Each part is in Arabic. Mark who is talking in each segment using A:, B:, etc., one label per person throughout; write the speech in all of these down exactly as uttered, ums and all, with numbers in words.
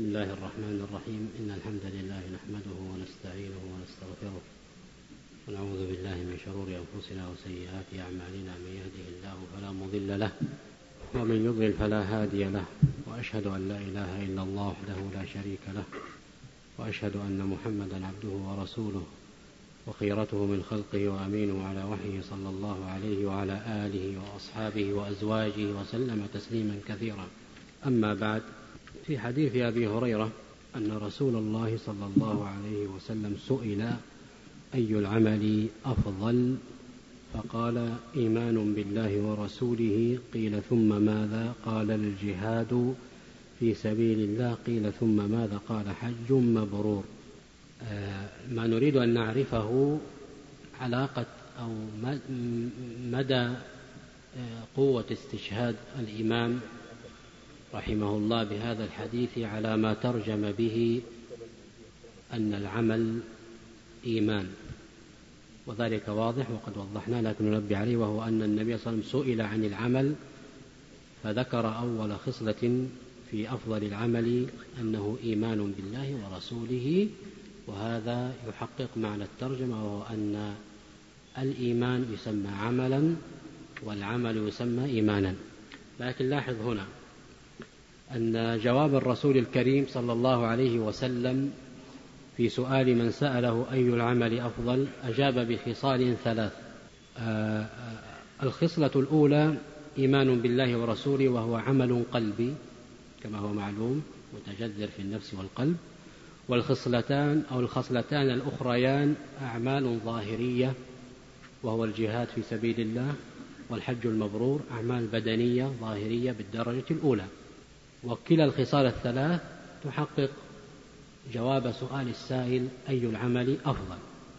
A: بسم الله الرحمن الرحيم. إن الحمد لله نحمده ونستعينه ونستغفره ونعوذ بالله من شرور أنفسنا وسيئات أعمالنا. من يهده الله فلا مضل له ومن يضلل فلا هادي له، وأشهد أن لا إله إلا الله وحده لا شريك له، وأشهد أن محمدا عبده ورسوله وخيرته من خلقه وأمينه على وحيه صلى الله عليه وعلى آله وأصحابه وأزواجه وسلم تسليما كثيرا. أما بعد، في حديث أبي هريرة أن رسول الله صلى الله عليه وسلم سئل أي العمل أفضل؟ فقال إيمان بالله ورسوله. قيل ثم ماذا؟ قال الجهاد في سبيل الله. قيل ثم ماذا؟ قال حج مبرور. آه ما نريد أن نعرفه علاقة أو مدى قوة استشهاد الإمام رحمه الله بهذا الحديث على ما ترجم به أن العمل إيمان، وذلك واضح وقد وضحنا، لكن ننبه عليه، وهو أن النبي صلى الله عليه وسلم سئل عن العمل فذكر أول خصلة في أفضل العمل أنه إيمان بالله ورسوله، وهذا يحقق معنى الترجمة، وهو أن الإيمان يسمى عملا والعمل يسمى إيمانا. لكن لاحظ هنا أن جواب الرسول الكريم صلى الله عليه وسلم في سؤال من سأله أي العمل أفضل أجاب بخصال ثلاث. آه الخصلة الأولى إيمان بالله ورسوله، وهو عمل قلبي كما هو معلوم متجذر في النفس والقلب. والخصلتان أو الخصلتان الأخريان أعمال ظاهرية، وهو الجهاد في سبيل الله والحج المبرور، أعمال بدنية ظاهرية بالدرجة الأولى. وكلا الخصال الثلاث تحقق جواب سؤال السائل أي العمل أفضل.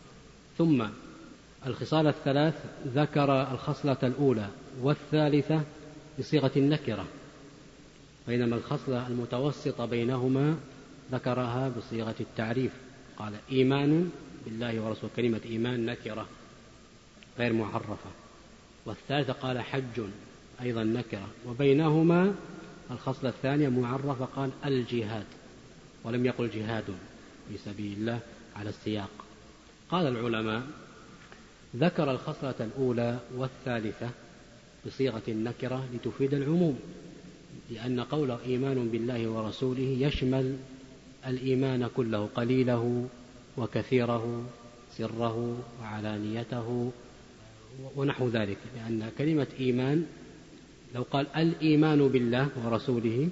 A: ثم الخصال الثلاث ذكر الخصلة الأولى والثالثة بصيغة النكرة، بينما الخصلة المتوسطة بينهما ذكرها بصيغة التعريف. قال إيمان بالله ورسوله، كلمة إيمان نكرة غير معرفة، والثالثة قال حج أيضا نكرة، وبينهما الخصلة الثانية معرفة قال الجهاد، ولم يقل جهاد في سبيل الله على السياق. قال العلماء ذكر الخصلة الأولى والثالثة بصيغة النكرة لتفيد العموم، لأن قول إيمان بالله ورسوله يشمل الإيمان كله، قليله وكثيره، سره وعلانيته ونحو ذلك، لأن كلمة إيمان لو قال الإيمان بالله ورسوله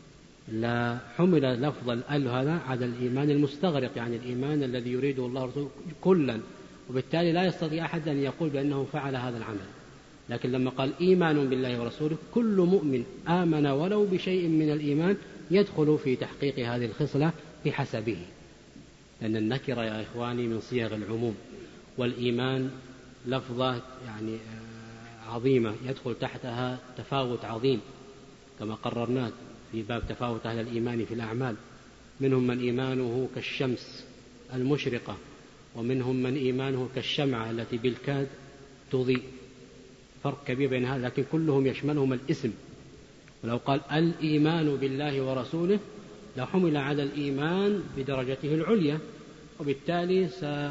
A: لا حمل لفظ الأل هذا على الإيمان المستغرق، يعني الإيمان الذي يريده الله ورسوله كلا، وبالتالي لا يستطيع أحد أن يقول بأنه فعل هذا العمل. لكن لما قال إيمان بالله ورسوله كل مؤمن آمن ولو بشيء من الإيمان يدخل في تحقيق هذه الخصلة بحسبه، لأن النكرة يا إخواني من صيغ العموم، والإيمان لفظة يعني عظيمة يدخل تحتها تفاوت عظيم كما قررنا في باب تفاوت أهل الإيمان في الأعمال. منهم من إيمانه كالشمس المشرقة، ومنهم من إيمانه كالشمعة التي بالكاد تضيء، فرق كبير بين هذا، لكن كلهم يشملهم الاسم. ولو قال الإيمان بالله ورسوله لحمل على الإيمان بدرجته العليا، وبالتالي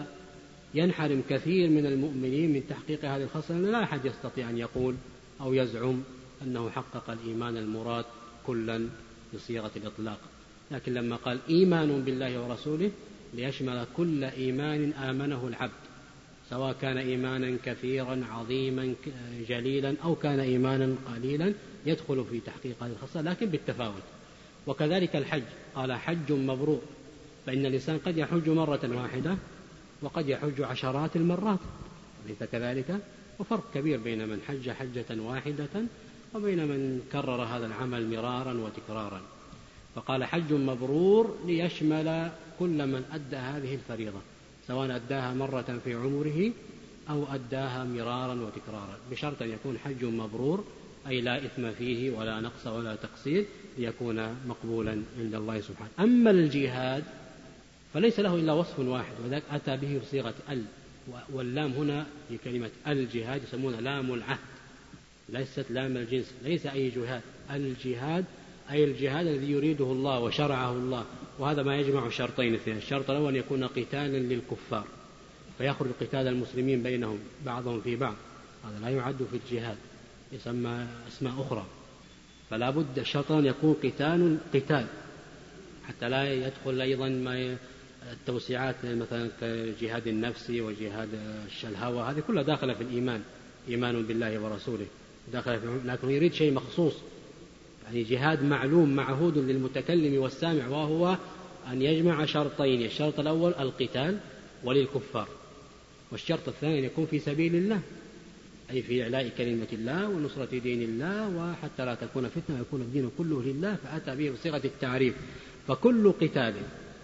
A: سينحرم كثير من المؤمنين من تحقيق هذه الخصلة، لا أحد يستطيع أن يقول أو يزعم أنه حقق الإيمان المراد كلا بصيغة الإطلاق. لكن لما قال إيمان بالله ورسوله ليشمل كل إيمان آمنه العبد، سواء كان إيمانا كثيرا عظيما جليلا أو كان إيمانا قليلا، يدخل في تحقيق هذه الخصلة لكن بالتفاوت. وكذلك الحج، قال حج مبرور، فإن الإنسان قد يحج مرة واحدة وقد يحج عشرات المرات، ليس كذلك؟ وفرق كبير بين من حج حجة واحدة وبين من كرر هذا العمل مرارا وتكرارا. فقال حج مبرور ليشمل كل من أدى هذه الفريضة، سواء أداها مرة في عمره أو أداها مرارا وتكرارا، بشرط أن يكون حج مبرور أي لا إثم فيه ولا نقص ولا تقصير، ليكون مقبولا عند الله سبحانه. أما الجهاد فليس له إلا وصف واحد، وذلك أتى به بصيغة ال، واللام هنا في كلمة الجهاد يسمونها لام العهد، ليست لام الجنس، ليس أي جهاد، الجهاد أي الجهاد الذي يريده الله وشرعه الله، وهذا ما يجمع شرطين اثنين. الشرط الأول أن يكون قتالا للكفار، فيخرج قتال المسلمين بينهم بعضهم في بعض، هذا لا يعد في الجهاد، يسمى أسماء أخرى. فلا بد الشرط أن يكون قتال قتال حتى لا يدخل أيضا ما التوسعات مثلا كجهاد النفس وجهاد الهوى، هذه كلها داخلة في الإيمان، إيمان بالله ورسوله داخل في، لكن يريد شيء مخصوص، يعني جهاد معلوم معهود للمتكلم والسامع، وهو أن يجمع شرطين. الشرط الأول القتال وللكفار، والشرط الثاني أن يكون في سبيل الله، أي في إعلاء كلمة الله ونصرة دين الله، وحتى لا تكون فتنة ويكون الدين كله لله، فأتى به بصيغة التعريف. فكل قتال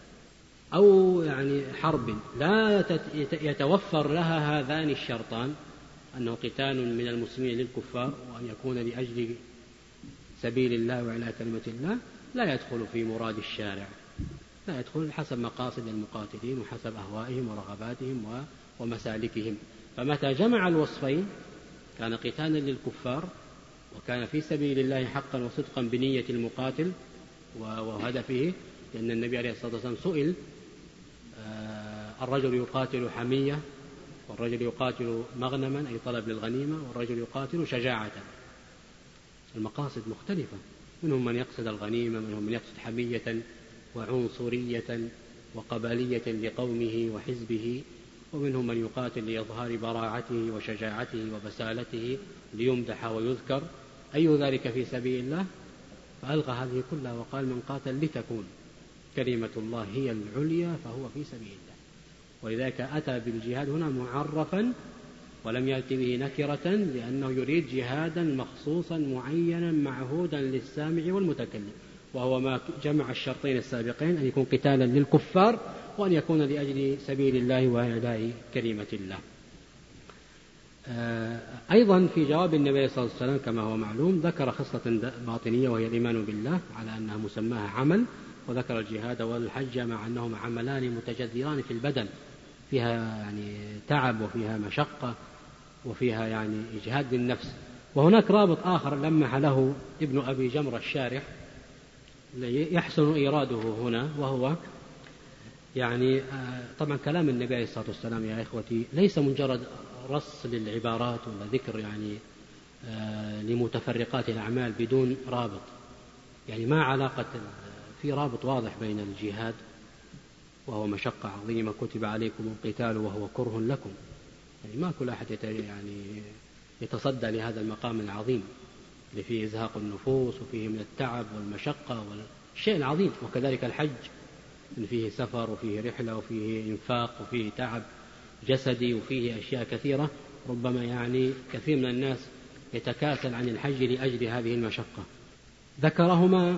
A: أو يعني حرب لا يتوفر لها هذان الشرطان، أنه قتال من المسلمين للكفار وأن يكون لأجل سبيل الله وإعلاء كلمة الله، لا يدخل في مراد الشارع، لا يدخل حسب مقاصد المقاتلين وحسب أهوائهم ورغباتهم ومسالكهم. فمتى جمع الوصفين كان قتالا للكفار وكان في سبيل الله حقا وصدقا بنية المقاتل وهدفه، لأن النبي عليه الصلاة والسلام سئل: الرجل يقاتل حمية، والرجل يقاتل مغنما أي طلب للغنيمة، والرجل يقاتل شجاعة. المقاصد مختلفة، منهم من يقصد الغنيمة، منهم من يقصد حمية وعنصرية وقبلية لقومه وحزبه، ومنهم من يقاتل لإظهار براعته وشجاعته وبسالته ليمدح ويذكر، أي ذلك في سبيل الله. فألغى هذه كلها وقال: من قاتل لتكون كلمة الله هي العليا فهو في سبيل الله. ولذلك أتى بالجهاد هنا معرفا ولم يأتي به نكرة، لأنه يريد جهادا مخصوصا معينا معهودا للسامع والمتكلم، وهو ما جمع الشرطين السابقين، أن يكون قتالا للكفار وأن يكون لأجل سبيل الله وإعلاء كلمة الله. أيضا في جواب النبي صلى الله عليه وسلم كما هو معلوم ذكر خصلة باطنية وهي الإيمان بالله على أنها مسماها عمل، وذكر الجهاد والحج مع أنهما عملان متجذران في البدن، فيها يعني تعب وفيها مشقة وفيها يعني إجهاد للنفس. وهناك رابط آخر لمح له ابن أبي جمرة الشارح يحسن إيراده هنا، وهو يعني طبعا كلام النبي عليه الصلاة والسلام يا إخوتي ليس مجرد رص للعبارات ولا ذكر يعني لمتفرقات الأعمال بدون رابط، يعني ما علاقة، في رابط واضح بين الجهاد وهو مشقة عظيمة كتب عليكم القتال وهو كره لكم، يعني ما كل أحد يعني يتصدى لهذا المقام العظيم اللي فيه إزهاق النفوس وفيه من التعب والمشقة والشيء العظيم. وكذلك الحج إن فيه سفر وفيه رحلة وفيه إنفاق وفيه تعب جسدي وفيه أشياء كثيرة، ربما يعني كثير من الناس يتكاسل عن الحج لأجل هذه المشقة. ذكرهما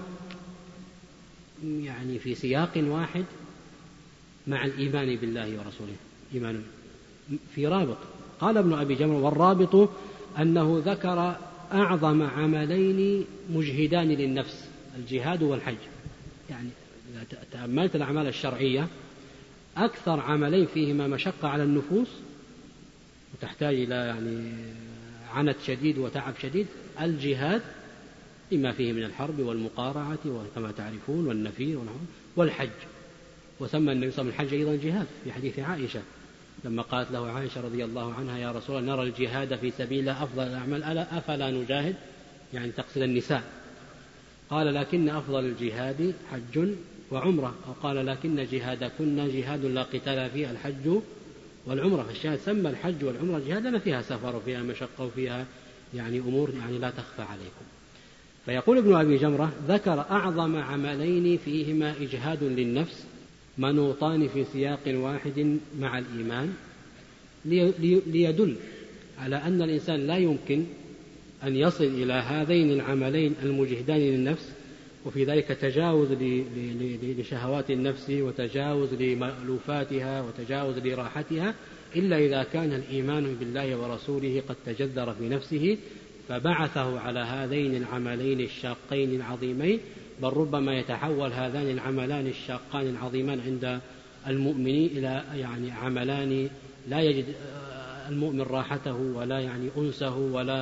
A: يعني في سياق واحد مع الإيمان بالله ورسوله، إيمان في رابط. قال ابن أبي جمرة: والرابط أنه ذكر أعظم عملين مجهدان للنفس، الجهاد والحج. يعني تأملت الأعمال الشرعية أكثر عملين فيهما مشقة على النفوس وتحتاج إلى يعني عنت شديد وتعب شديد، الجهاد لما فيه من الحرب والمقارعة وكما تعرفون والنفير والحج. وسمى النبي صلى الله عليه وسلم الحج أيضا جهاد في حديث عائشة لما قالت له عائشة رضي الله عنها: يا رسول الله نرى الجهاد في سبيل الله أفضل الأعمال، ألا أفلا نجاهد؟ يعني تقصد النساء. قال: لكن أفضل الجهاد حج وعمرة، أو قال: لكن جهادكن جهاد لا قتال فيه الحج والعمرة. فالشاهد سمى الحج والعمرة جهاد لأن فيها سفر وفيها مشقة وفيها يعني أمور يعني لا تخفى عليكم. فيقول ابن أبي جمرة: ذكر أعظم عملين فيهما إجهاد للنفس منوطان في سياق واحد مع الإيمان، ليدل على أن الإنسان لا يمكن أن يصل إلى هذين العملين المجهدان للنفس، وفي ذلك تجاوز لشهوات النفس وتجاوز لمألوفاتها وتجاوز لراحتها، إلا إذا كان الإيمان بالله ورسوله قد تجذر في نفسه فبعثه على هذين العملين الشاقين العظيمين. بل ربما يتحول هذان العملان الشاقان العظيمان عند المؤمنين إلى يعني عملان لا يجد المؤمن راحته ولا يعني أنسه ولا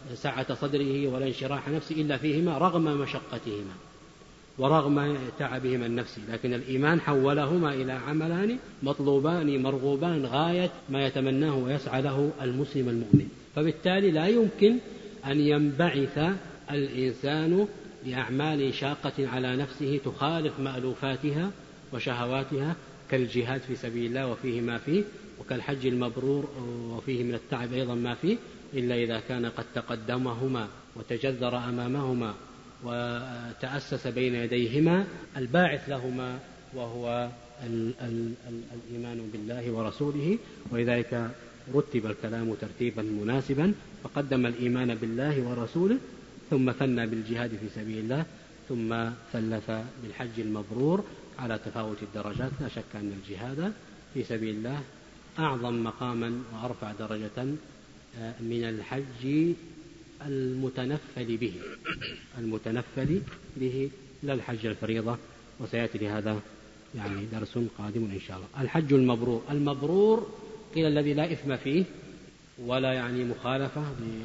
A: سعة صدره ولا انشراح نفسه إلا فيهما رغم مشقتهما ورغم تعبهما النفسي، لكن الإيمان حولهما إلى عملان مطلوبان مرغوبان غاية ما يتمناه ويسعى له المسلم المؤمن. فبالتالي لا يمكن أن ينبعث الإنسان بأعمال شاقة على نفسه تخالف مألوفاتها وشهواتها كالجهاد في سبيل الله وفيه ما فيه، وكالحج المبرور وفيه من التعب أيضا ما فيه، إلا إذا كان قد تقدمهما وتجذر أمامهما وتأسس بين يديهما الباعث لهما، وهو ال ال ال الإيمان بالله ورسوله. ولذلك رتب الكلام ترتيبا مناسبا، فقدم الإيمان بالله ورسوله، ثم ثنى بالجهاد في سبيل الله، ثم ثلث بالحج المبرور على تفاوت الدرجات. لا شك أن الجهاد في سبيل الله أعظم مقاما وأرفع درجة من الحج المتنفل به المتنفل به لا الحج الفريضة، وسيأتي لهذا يعني درس قادم إن شاء الله. الحج المبرور، المبرور قيل الذي لا إثم فيه ولا يعني مخالفة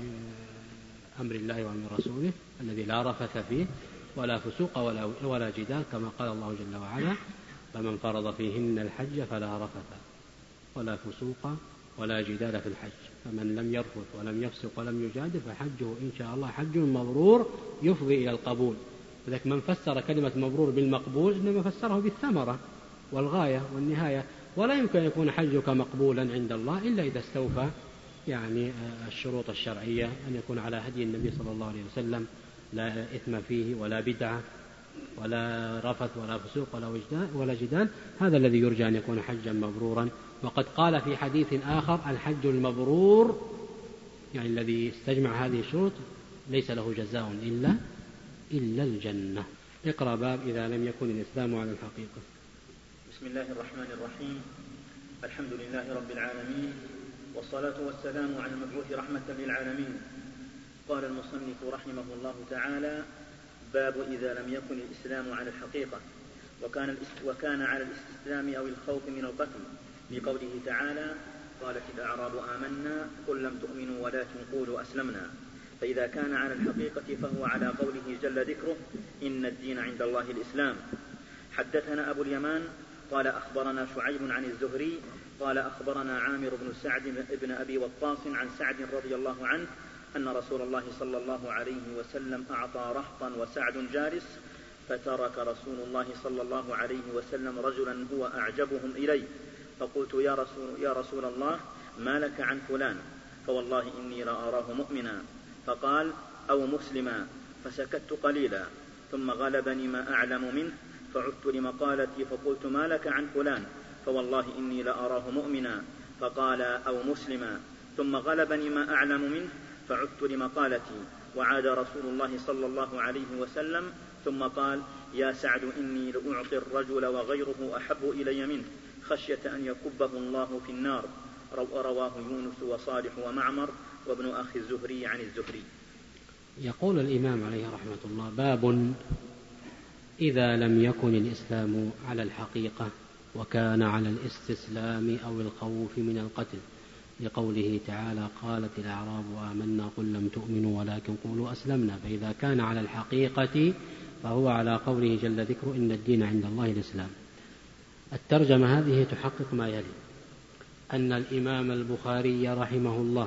A: بأمر الله وأمر رسوله، الذي لا رفث فيه ولا فسوق ولا, ولا جدال، كما قال الله جل وعلا: فمن فرض فيهن الحج فلا رفث ولا فسوق ولا جدال في الحج، فمن لم يرفث ولم يفسق ولم يجادل فحجه إن شاء الله حج مبرور يفضي إلى القبول. لذلك من فسر كلمة مبرور بالمقبول إنما فسره بالثمرة والغاية والنهاية، ولا يمكن أن يكون حجك مقبولا عند الله إلا إذا استوفى يعني الشروط الشرعية، أن يكون على هدي النبي صلى الله عليه وسلم، لا إثم فيه ولا بدعة ولا رفث ولا فسوق ولا جدال. هذا الذي يرجى أن يكون حجا مبرورا. وقد قال في حديث آخر: الحج المبرور يعني الذي استجمع هذه الشروط ليس له جزاء إلا إلا الجنة. اقرأ باب إذا لم يكن الإسلام على الحقيقة.
B: بسم الله الرحمن الرحيم. الحمد لله رب العالمين، والصلاة والسلام على المبعوث رحمة للعالمين. قال المصنف رحمه الله تعالى: باب إذا لم يكن الإسلام على الحقيقة، وكان, وكان على الاستسلام أو الخوف من القتل، لقوله تعالى: قالت الأعراب آمنا قل لم تؤمنوا ولكن قولوا أسلمنا. فإذا كان على الحقيقة فهو على قوله جل ذكره: إن الدين عند الله الإسلام. حدثنا أبو اليمان قال أخبرنا شعيب عن الزهري قال أخبرنا عامر بن سعد بن أبي وقاص عن سعد رضي الله عنه أن رسول الله صلى الله عليه وسلم أعطى رهطا وسعد جالس، فترك رسول الله صلى الله عليه وسلم رجلا هو أعجبهم إليه، فقلت: يا رسول, يا رسول الله، ما لك عن فلان؟ فوالله إني لأراه مؤمنا. فقال: أو مسلما. فسكت قليلا، ثم غلبني ما أعلم منه، فعدت لمقالتي فقلت: ما لك عن فلان؟ فوالله إني لأراه مؤمنا. فقال: أو مسلما. ثم غلبني ما أعلم منه، فعدت لمقالتي، وعاد رسول الله صلى الله عليه وسلم ثم قال: يا سعد، إني لأعطي الرجل وغيره أحب إلي منه، خشية أن يكبه الله في النار. رواه يونس وصالح ومعمر وابن أخي الزهري عن الزهري.
A: يقول الإمام عليه رحمة الله: باب إذا لم يكن الإسلام على الحقيقة وكان على الاستسلام أو الخوف من القتل، لقوله تعالى: قالت الأعراب آمنا قل لم تؤمنوا ولكن قولوا أسلمنا. فإذا كان على الحقيقة فهو على قوله جل ذكره: إن الدين عند الله الإسلام. الترجمة هذه تحقق ما يلي: أن الإمام البخاري رحمه الله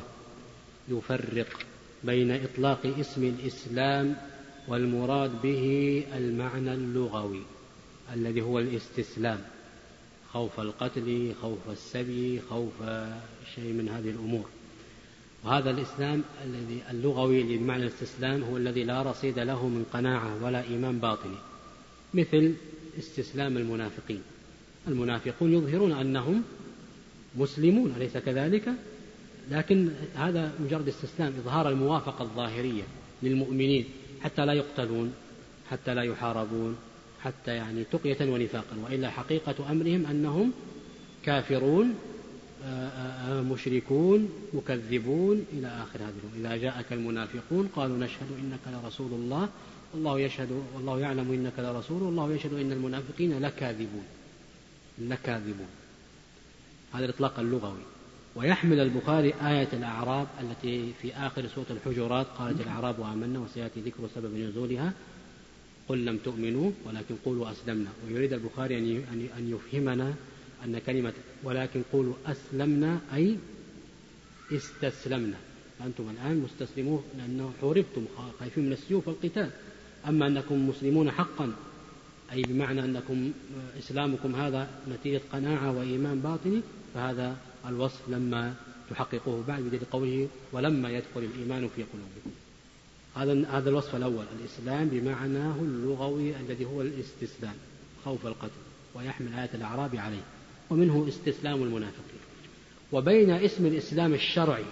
A: يفرق بين إطلاق اسم الإسلام والمراد به المعنى اللغوي الذي هو الاستسلام، خوف القتل، خوف السبي، خوف شيء من هذه الأمور. وهذا الإسلام الذي اللغوي بمعنى الاستسلام هو الذي لا رصيد له من قناعة ولا إيمان باطني، مثل استسلام المنافقين. المنافقون يظهرون أنهم مسلمون، أليس كذلك؟ لكن هذا مجرد استسلام، إظهار الموافقة الظاهرية للمؤمنين حتى لا يقتلون، حتى لا يحاربون، حتى يعني تقية ونفاقا، وإلا حقيقة أمرهم أنهم كافرون مشركون مكذبون إلى آخر هذه. إذا جاءك المنافقون قالوا: نشهد إنك لرسول الله والله يشهد والله يعلم إنك لرسول والله يشهد إن المنافقين لكاذبون لكاذبون هذا الإطلاق اللغوي. ويحمل البخاري آية الأعراب التي في آخر سورة الحجرات قالت الأعراب آمنا، وسيأتي ذكر سبب نزولها قل لم تؤمنوا ولكن قولوا أسلمنا. ويريد البخاري أن يفهمنا أن كلمة ولكن قولوا أسلمنا أي استسلمنا، أنتم الآن مستسلمون لأنه حوربتم خايفين من السيوف والقتال. أما أنكم مسلمون حقا أي بمعنى أنكم إسلامكم هذا نتيجة قناعة وإيمان باطني، فهذا الوصف لما تحققوه بعد بدليل قوله ولما يدخل الإيمان في قلوبكم. هذا هذا الوصف الأول، الإسلام بمعناه اللغوي الذي هو الاستسلام خوف القتل، ويحمل آية الأعراب عليه، ومنه استسلام المنافقين. وبين اسم الإسلام الشرعي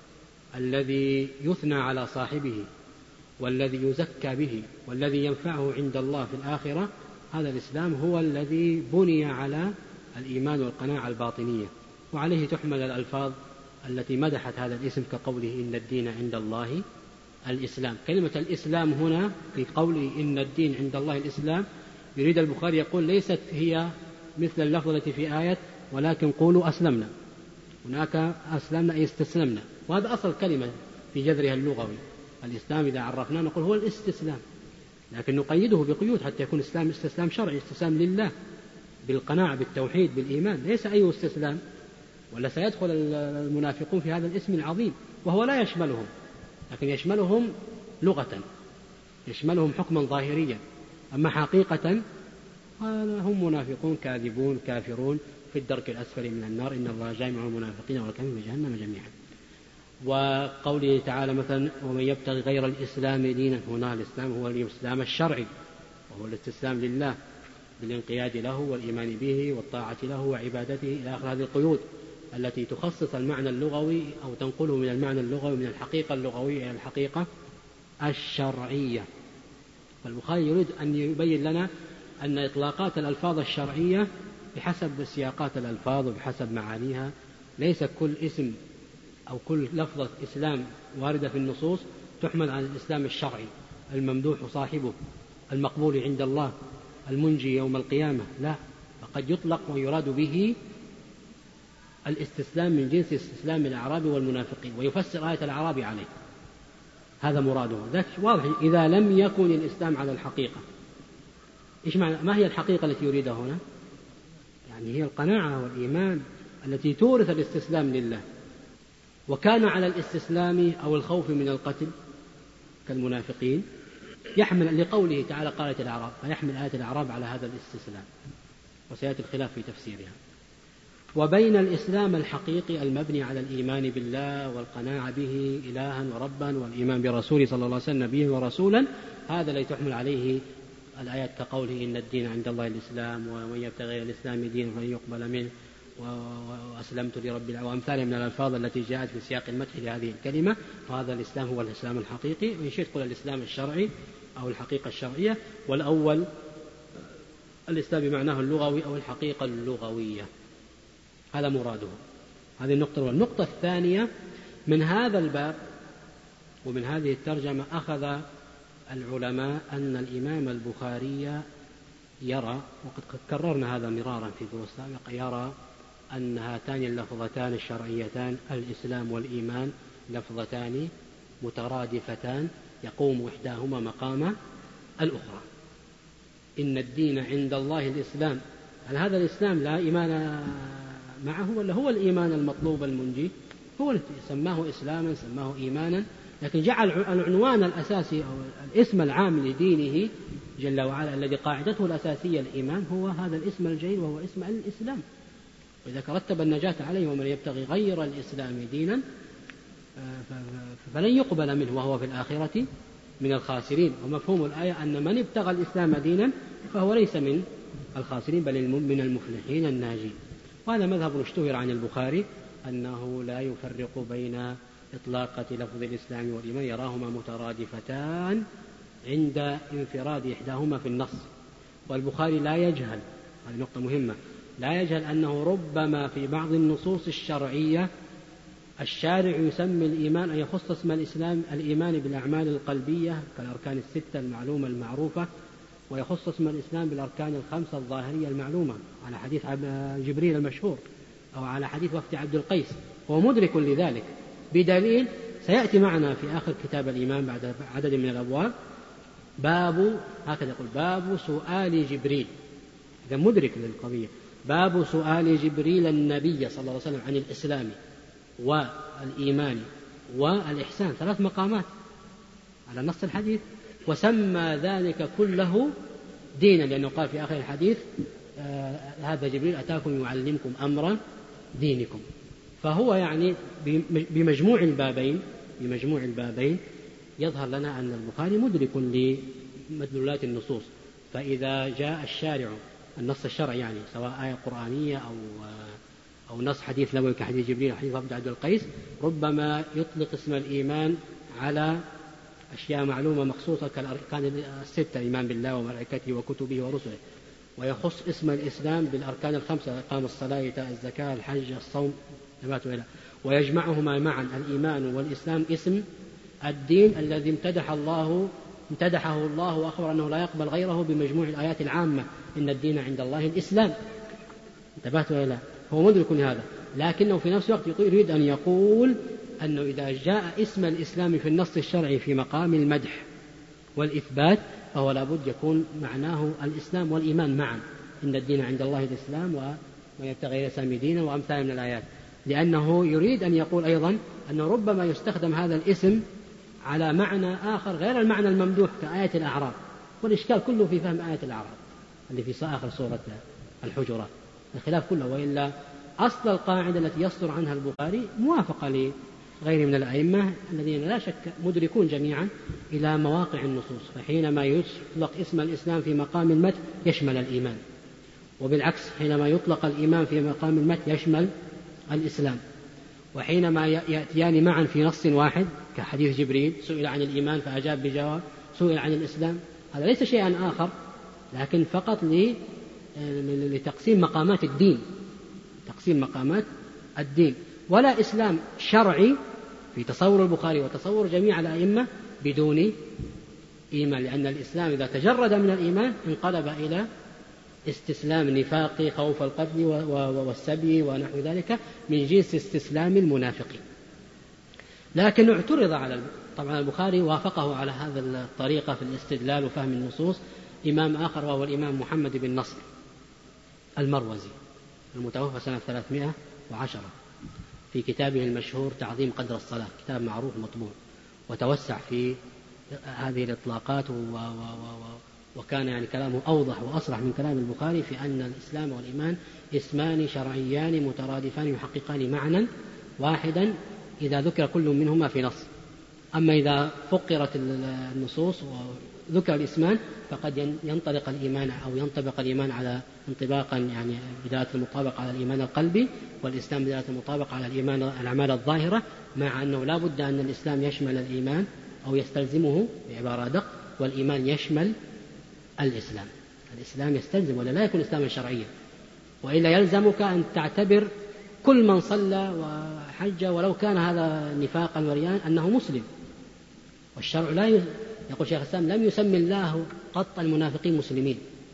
A: الذي يثنى على صاحبه والذي يزكى به والذي ينفعه عند الله في الآخرة، هذا الإسلام هو الذي بني على الإيمان والقناعة الباطنية، وعليه تحمل الألفاظ التي مدحت هذا الاسم كقوله إن الدين عند الله الإسلام. كلمة الإسلام هنا في قوله إن الدين عند الله الإسلام يريد البخاري يقول ليست هي مثل اللفظة التي في آية ولكن قولوا أسلمنا، هناك أسلمنا أي استسلمنا، وهذا أصل كلمة في جذرها اللغوي. الإسلام إذا عرفناه نقول هو الاستسلام، لكن نقيده بقيود حتى يكون إسلام استسلام شرعي، استسلام لله بالقناعة بالتوحيد بالإيمان، ليس أي استسلام، ولا سيدخل المنافقون في هذا الاسم العظيم وهو لا يشملهم، لكن يشملهم لغة، يشملهم حكما ظاهريا، أما حقيقة هم منافقون كاذبون كافرون في الدرك الأسفل من النار، إن الله جامع المنافقين والكافرين في جهنم جميعا. وقوله تعالى مثلا ومن يبتغي غير الإسلام دينا، هنا الإسلام هو الإسلام الشرعي وهو الاستسلام لله بالانقياد له والإيمان به والطاعة له وعبادته إلى آخر هذه القيود التي تخصص المعنى اللغوي أو تنقله من المعنى اللغوي من الحقيقة اللغوية إلى الحقيقة الشرعية. فالبخاري يريد أن يبين لنا أن إطلاقات الألفاظ الشرعية بحسب سياقات الألفاظ وبحسب معانيها، ليس كل اسم أو كل لفظة إسلام واردة في النصوص تحمل على الإسلام الشرعي الممدوح صاحبه المقبول عند الله المنجي يوم القيامة، لا، فقد يطلق ويراد به الاستسلام من جنس استسلام الأعراب والمنافقين، ويفسر آية الأعراب عليه، هذا مراده. ذلك واضح إذا لم يكن الإسلام على الحقيقة. إيش معنى؟ ما هي الحقيقة التي يريدها هنا؟ يعني هي القناعة والإيمان التي تورث الاستسلام لله، وكان على الاستسلام أو الخوف من القتل كالمنافقين يحمل لقوله تعالى قالت الأعراب، فيحمل آية الأعراب على هذا الاستسلام، وسيأتي الخلاف في تفسيرها. وبين الإسلام الحقيقي المبني على الإيمان بالله والقناعة به إلها وربا والإيمان برسوله صلى الله عليه وسلم نبيه ورسولا، هذا الذي تحمل عليه الآيات كقوله إن الدين عند الله الإسلام ومن يبتغي غير الإسلام دينا فلن يقبل منه وأسلمت لرب العالمين وأمثال من الألفاظ التي جاءت في سياق المدح لهذه الكلمة. فهذا الإسلام هو الإسلام الحقيقي، وإن شئت قل الإسلام الشرعي أو الحقيقة الشرعية، والأول الإسلام بمعناه اللغوي أو الحقيقة اللغوية، هذا مراده. هذه النقطة. والنقطة الثانية من هذا الباب ومن هذه الترجمة أخذ العلماء أن الإمام البخاري يرى، وقد كررنا هذا مرارا في دروس سابقة، يرى أن هاتان اللفظتان الشرعيتان الإسلام والإيمان لفظتان مترادفتان يقوم إحداهما مقام الأخرى. إن الدين عند الله الإسلام، هل هذا الإسلام لا إيمان معه ولا هو الإيمان المطلوب المنجي؟ هو سماه إسلاما سماه إيمانا، لكن جعل العنوان الأساسي أو الاسم العام لدينه جل وعلا الذي قاعدته الأساسية الإيمان هو هذا الاسم الجليل وهو اسم الإسلام. وإذا رتب النجاة عليه ومن يبتغي غير الإسلام دينا فلن يقبل منه وهو في الآخرة من الخاسرين. ومفهوم الآية أن من ابتغى الإسلام دينا فهو ليس من الخاسرين بل من المفلحين الناجين. وهذا مذهب اشتهر عن البخاري أنه لا يفرق بين إطلاقة لفظ الإسلام والإيمان، يراهما مترادفتان عند انفراد إحداهما في النص. والبخاري لا يجهل، هذه نقطة مهمة، لا يجهل أنه ربما في بعض النصوص الشرعية الشارع يسمي الإيمان أن يخص اسم الإسلام الإيمان بالأعمال القلبية كالأركان الستة المعلومة المعروفة، ويخص اسم الإسلام بالأركان الخمسة الظاهرية المعلومة على حديث جبريل المشهور أو على حديث وفد عبد القيس، هو مدرك لذلك بدليل سيأتي معنا في آخر كتاب الإيمان بعد عدد من الأبواب، باب هكذا يقول باب سؤال جبريل، إذا مدرك للقضية، باب سؤال جبريل النبي صلى الله عليه وسلم عن الإسلام والإيمان والإحسان، ثلاث مقامات على نص الحديث، وسمى ذلك كله دينا، لأنه قال في آخر الحديث آه هذا جبريل أتاكم يعلمكم أمر دينكم. فهو يعني بمجموع البابين بمجموع البابين يظهر لنا أن البخاري مدرك لمدلولات النصوص. فإذا جاء الشارع النص الشرعي يعني سواء آية قرآنية أو أو نص حديث نبوي كحديث جبريل حديث وفد عبد القيس، ربما يطلق اسم الإيمان على أشياء معلومة مخصوصة كالأركان الستة، الإيمان بالله وملائكته وكتبه ورسله، ويخص اسم الإسلام بالأركان الخمسة، إقام الصلاة إيتاء الزكاة الحج الصوم نبات وإله، ويجمعهما معا الإيمان والإسلام اسم الدين الذي امتدح الله امتدحه الله وأخبر أنه لا يقبل غيره بمجموع الآيات العامة، إن الدين عند الله الإسلام نبات وإله. هو مدرك لهذا، لكنه في نفس الوقت يريد أن يقول أنه إذا جاء اسم الإسلام في النص الشرعي في مقام المدح والإثبات فهو لابد يكون معناه الإسلام والإيمان معا، إن الدين عند الله الإسلام ومن يبتغي غير الإسلام دينا وأمثال من الآيات، لأنه يريد أن يقول أيضا أنه ربما يستخدم هذا الاسم على معنى آخر غير المعنى الممدوح كآية الأعراف، والإشكال كله في فهم آية الأعراف اللي في آخر سورة الحجرات، الخلاف كله. وإلا أصل القاعدة التي يصدر عنها البخاري موافقة لغير من الأئمة الذين لا شك مدركون جميعا إلى مواقع النصوص، فحينما يطلق اسم الإسلام في مقام المدح يشمل الإيمان، وبالعكس حينما يطلق الإيمان في مقام المدح يشمل الإسلام، وحينما يأتيان معا في نص واحد كحديث جبريل سئل عن الإيمان فأجاب بجواب، سئل عن الإسلام، هذا ليس شيئا آخر لكن فقط لتقسيم مقامات الدين، تقسيم مقامات الدين، ولا إسلام شرعي في تصور البخاري وتصور جميع الأئمة بدون إيمان، لأن الإسلام إذا تجرد من الإيمان انقلب إلى استسلام نفاقي خوف القتل والسبي ونحو ذلك من جنس استسلام المنافقين. لكن اعترض على طبعا البخاري وافقه على هذا الطريقة في الاستدلال وفهم النصوص إمام آخر وهو الإمام محمد بن نصر المروزي المتوفى سنة ثلاثمائة وعشرة، في كتابه المشهور تعظيم قدر الصلاة، كتاب معروف مطبوع، وتوسع في هذه الإطلاقات و و و وكان يعني كلامه أوضح وأصرح من كلام البخاري في أن الإسلام والإيمان اسمان شرعيان مترادفان يحققان معنى واحدا إذا ذكر كل منهما في نص. أما إذا فقرت النصوص وذكر الاسمان فقد ينطلق الإيمان أو ينطبق الإيمان على انطباقا يعني بداية المطابقة على الإيمان القلبي، والإسلام بداية المطابقة على الإيمان الأعمال الظاهرة، مع أنه لا بد أن الإسلام يشمل الإيمان أو يستلزمه بعبارة أدق، والإيمان يشمل الإسلام. الإسلام يستلزم ولا لا يكون إسلاما شرعيا، وإلا يلزمك أن تعتبر كل من صلى وحج ولو كان هذا نفاقا وريان أنه مسلم، والشرع لا ي... يقول شيخ الإسلام لم يسمي الله قط المنافقين مسلمين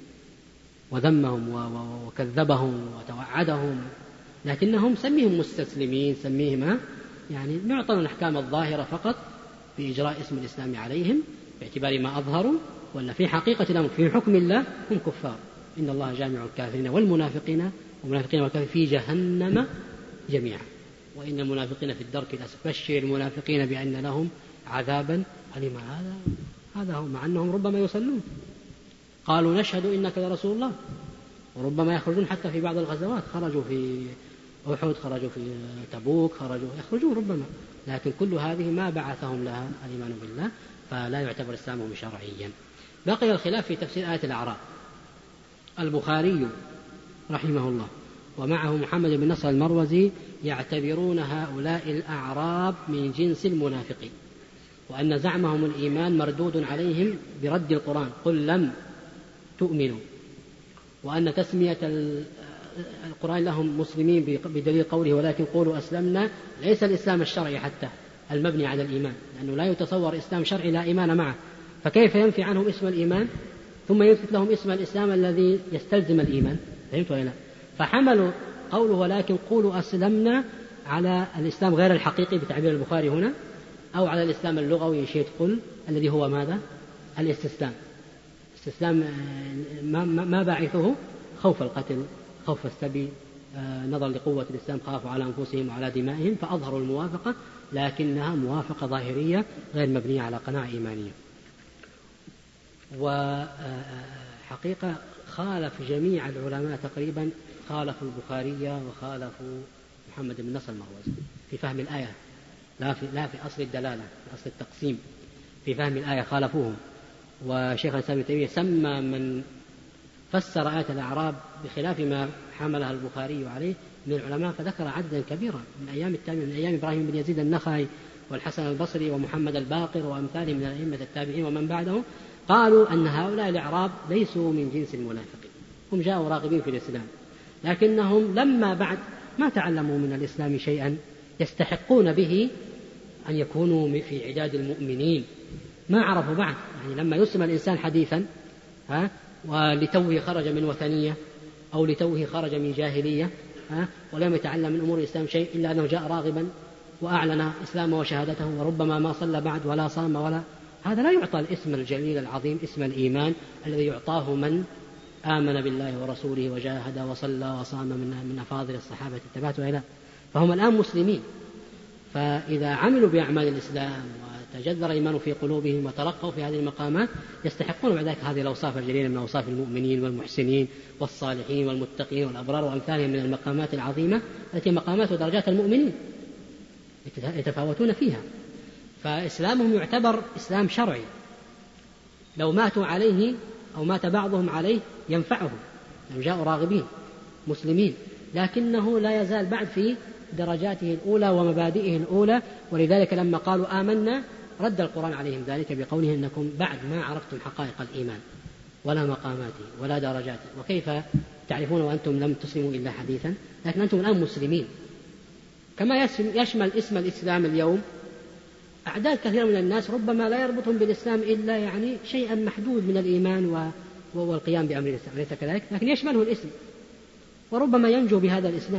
A: وذمهم و... وكذبهم وتوعدهم، لكنهم سميهم مستسلمين، سميهم يعني يعطون الأحكام الظاهرة فقط بإجراء اسم الإسلام عليهم باعتبار ما أظهروا، ولا في حقيقة الأمر في حكم الله هم كفار، إن الله جامع الكافرين والمنافقين والمنافقين والكافرين في جهنم جميعا، وإن المنافقين في الدرك الأسفل، بشر المنافقين بأن لهم عذابا أليما. هذا هذا هو، مع أنهم ربما يصلون، قالوا نشهد إنك لرسول الله، وربما يخرجون حتى في بعض الغزوات، خرجوا في أحد، خرجوا في تبوك، خرجوا يخرجون ربما، لكن كل هذه ما بعثهم لها الإيمان بالله، فلا يعتبر إسلامهم شرعيا. بقي الخلاف في تفسير آية الأعراف. البخاري رحمه الله ومعه محمد بن نصر المروزي يعتبرون هؤلاء الأعراب من جنس المنافقين، وأن زعمهم الإيمان مردود عليهم برد القرآن قل لم تؤمنوا، وأن تسمية القرآن لهم مسلمين بدليل قوله ولكن قولوا أسلمنا ليس الإسلام الشرعي حتى المبني على الإيمان، لأنه لا يتصور إسلام شرعي لا إيمان معه، فكيف ينفي عنهم اسم الإيمان ثم يثبت لهم اسم الإسلام الذي يستلزم الإيمان؟ فهمت ولا لا؟ فحملوا قوله ولكن قولوا أسلمنا على الإسلام غير الحقيقي بتعبير البخاري هنا، أو على الإسلام اللغوي إن شئت قل، الذي هو ماذا؟ الاستسلام. استسلام ما باعثه؟ خوف القتل، خوف السبي، نظر لقوة الإسلام، خافوا على أنفسهم وعلى دمائهم فأظهروا الموافقة، لكنها موافقة ظاهرية غير مبنية على قناعة إيمانية. وحقيقة خالف جميع العلماء تقريبا، خالفوا البخاري وخالفوا محمد بن نصر المروزي في فهم الآية، لا في, لا في أصل الدلالة، في أصل التقسيم، في فهم الآية خالفوهم. وشيخ الإسلام ابن تيمية سمى من فسر آية الأعراب بخلاف ما حملها البخاري عليه من العلماء، فذكر عددا كبيرا من أيام التابعين، من أيام إبراهيم بن يزيد النخعي والحسن البصري ومحمد الباقر وأمثالهم من أئمة التابعين ومن بعدهم، قالوا أن هؤلاء الأعراب ليسوا من جنس المنافقين، هم جاءوا راغبين في الإسلام، لكنهم لما بعد ما تعلموا من الإسلام شيئا يستحقون به أن يكونوا في عداد المؤمنين، ما عرفوا بعد. يعني لما يسلم الإنسان حديثا ها ولتوه خرج من وثنية أو لتوه خرج من جاهلية ها ولم يتعلم من أمور الإسلام شيء إلا أنه جاء راغبا وأعلن إسلامه وشهادته، وربما ما صلى بعد ولا صام ولا، هذا لا يعطى الاسم الجليل العظيم اسم الإيمان الذي يعطاه من آمن بالله ورسوله وجاهد وصلى وصام من من أفاضل الصحابة التبعت وإلى. فهم الآن مسلمين، فإذا عملوا بأعمال الإسلام وتجذر الإيمان في قلوبهم وترقوا في هذه المقامات يستحقون بعد ذلك هذه الأوصاف الجليلة من أوصاف المؤمنين والمحسنين والصالحين والمتقين والأبرار وأمثالهم من المقامات العظيمة التي مقامات ودرجات المؤمنين يتفاوتون فيها. فإسلامهم يعتبر إسلام شرعي، لو ماتوا عليه أو مات بعضهم عليه ينفعهم، لو جاءوا راغبين مسلمين، لكنه لا يزال بعد في درجاته الأولى ومبادئه الأولى. ولذلك لما قالوا آمنا رد القرآن عليهم ذلك بقوله إنكم بعد ما عرفتم حقائق الإيمان ولا مقاماته ولا درجاته، وكيف تعرفون وأنتم لم تسلموا إلا حديثا، لكن أنتم الآن مسلمين. كما يشمل اسم الإسلام اليوم أعداد كثيرة من الناس ربما لا يربطهم بالإسلام إلا يعني شيئا محدود من الإيمان والقيام بأمر الإسلام، ليس كذلك، لكن يشمله الاسم وربما ينجو بهذا الإسلام.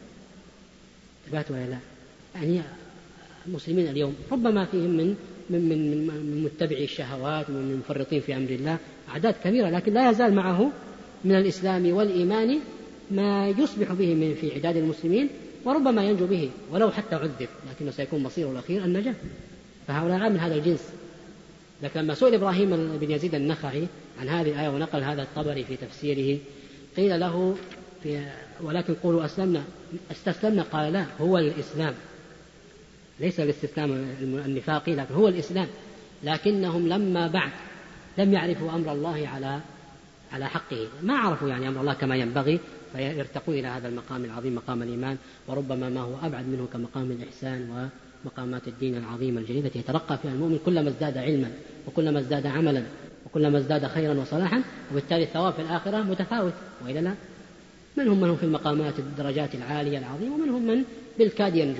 A: تبات ولا لا؟ يعني المسلمين اليوم ربما فيهم من من من, من متبعي الشهوات ومن المفرطين في أمر الله أعداد كبيرة، لكن لا يزال معه من الإسلام والإيمان ما يصبح به من في عداد المسلمين، وربما ينجو به ولو حتى عذب، لكنه سيكون مصيره الأخير النجاة. فهؤلاء من هذا الجنس. لكن لما سئل إبراهيم بن يزيد النخعي عن هذه الآية ونقل هذا الطبري في تفسيره قيل له في ولكن قولوا أسلمنا استسلمنا، قال لا، هو الإسلام، ليس الاستسلام النفاقي لكن هو الإسلام، لكنهم لما بعد لم يعرفوا أمر الله على على حقه، ما عرفوا يعني أمر الله كما ينبغي، فيرتقون إلى هذا المقام العظيم مقام الإيمان، وربما ما هو أبعد منه كمقام الإحسان ومقامات الدين العظيم الجليل التي يترقى فيها المؤمن كلما ازداد علما وكلما ازداد عملا وكلما ازداد خيرا وصلاحا، وبالتالي الثواب في الآخرة متفاوت وإلا لا. منهم من هم في المقامات الدرجات العالية العظيمة، ومنهم من بالكاد ينجو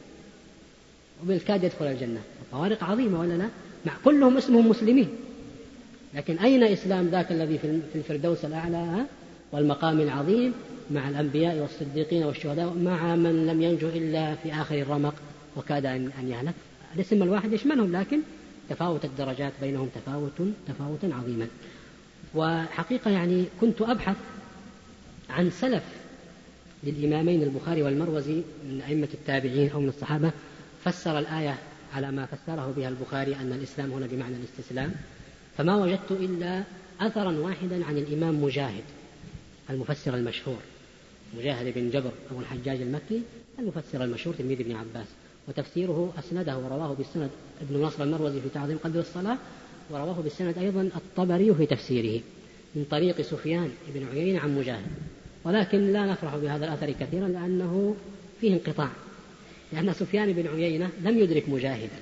A: وبالكاد يدخل الجنة، فوارق عظيمة ولا لا؟ مع كلهم اسمهم مسلمين، لكن أين إسلام ذاك الذي في الفردوس الأعلى والمقام العظيم مع الأنبياء والصديقين والشهداء مع من لم ينجو إلا في آخر الرمق وكاد أن يهلك؟ الاسم الواحد يشملهم، لكن تفاوت الدرجات بينهم تفاوت تفاوتا عظيما. وحقيقة يعني كنت أبحث عن سلف للإمامين البخاري والمروزي من أئمة التابعين أو من الصحابة فسر الآية على ما فسره بها البخاري أن الإسلام هنا بمعنى الاستسلام، فما وجدت إلا أثرا واحدا عن الإمام مجاهد المفسر المشهور، مجاهد بن جبر أبو الحجاج المكي المفسر المشهور تلميذ ابن عباس، وتفسيره أسنده ورواه بالسند ابن نصر المروزي في تعظيم قدر الصلاة، ورواه بالسند أيضا الطبري في تفسيره من طريق سفيان بن عيينة عن مجاهد، ولكن لا نفرح بهذا الأثر كثيرا لأنه فيه انقطاع، لأن سفيان بن عيينة لم يدرك مجاهدا،